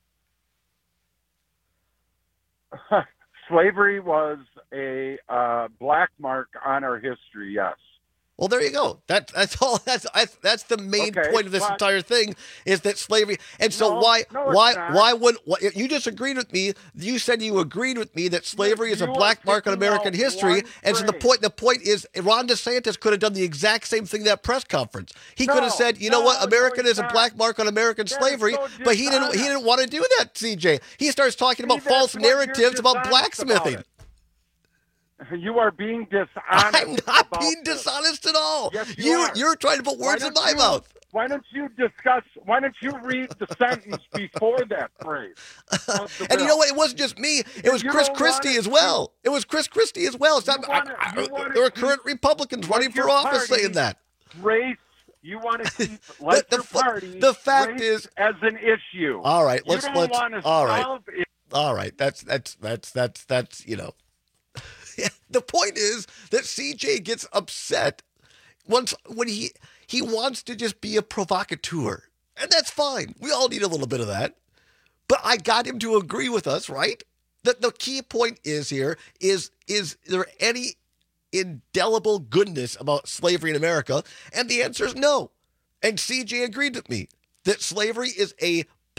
Slavery was a uh, black mark on our history, yes. Well, there you go. That, that's all. That's that's, that's the main Okay, point of this but- entire thing is that slavery. And so No, why no, it's why not. why would why, you disagreed with me? You said you agreed with me that slavery is a you are black mark on picking American out history. one And so the phrase. point the point is Ron DeSantis could have done the exact same thing at that press conference. He could No, have said, you know no, what, no, American he's is a not. black mark on American That is slavery, so but he didn't he dishonest. didn't want to do that. C J, he starts talking about See, that's false what you're narratives about dishonest about blacksmithing. it. You are being dishonest. I'm not about being this. dishonest at all. Yes, you you are. you're trying to put Why words in don't my you- mouth. Why don't you discuss? Why don't you read the sentence before that phrase? of the And you bill? know what? It wasn't just me. It was You Chris don't Christie wanna- as well. It was Chris Christie as well. It's not, You wanna- I- I- you wanna there were keep- current Republicans like running for your office party, saying that. Race. You want to keep like the your fa- party. the fact race is- as an issue. All right, let's you don't let's. want to All right, solve it. all right. That's that's that's that's that's you know. The point is that C J gets upset once when he he wants to just be a provocateur, and that's fine. We all need a little bit of that. But I got him to agree with us, right? The the key point is here is is there any indelible goodness about slavery in America? And the answer is no. And C J agreed with me that slavery is a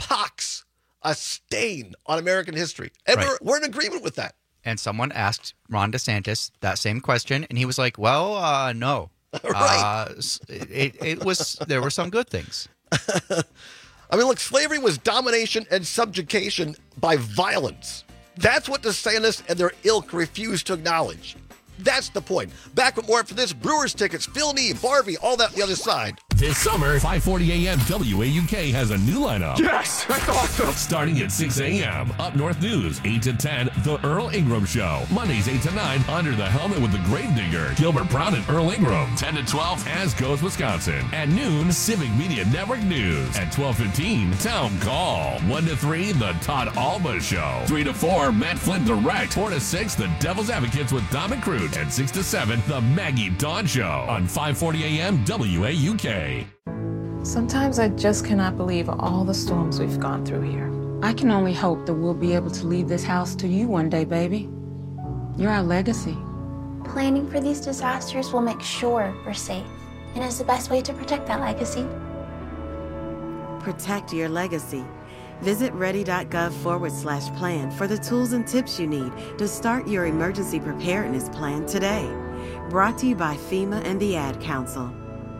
pox, a stain on American history. And Right. we're, we're in agreement with that. And someone asked Ron DeSantis that same question, and he was like, well, uh, no. Right. Uh, it, it was, there were some good things. I mean, look, slavery was domination and subjugation by violence. That's what DeSantis and their ilk refuse to acknowledge. That's the point. Back with more for this. Brewers tickets, Phil Nee, Barbie, all that on the other side. This summer, five forty a.m. W A U K has a new lineup. Yes, that's awesome. Starting at six a.m. Up North News, eight to ten, The Earl Ingram Show. Mondays, eight to nine, Under the Helmet with the Gravedigger. Gilbert Brown and Earl Ingram. ten to twelve, As Goes Wisconsin. At noon, Civic Media Network News. At twelve fifteen, Town Call. one to three, The Todd Alba Show. three to four, Matt Flynn Direct. four to six, The Devil's Advocates with Dom and Cruz. And six to seven, The Maggie Dawn Show. On five forty a.m. W A U K. Sometimes I just cannot believe all the storms we've gone through here. I can only hope that we'll be able to leave this house to you one day, baby. You're our legacy. Planning for these disasters will make sure we're safe, and is the best way to protect that legacy. Protect your legacy. Visit ready.gov forward slash plan for the tools and tips you need to start your emergency preparedness plan today. Brought to you by FEMA and the Ad Council.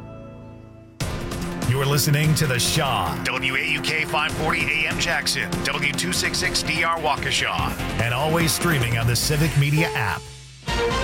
You're listening to The Shaw, W A U K five forty A M Jackson, W two sixty-six D R Waukesha, and always streaming on the Civic Media app.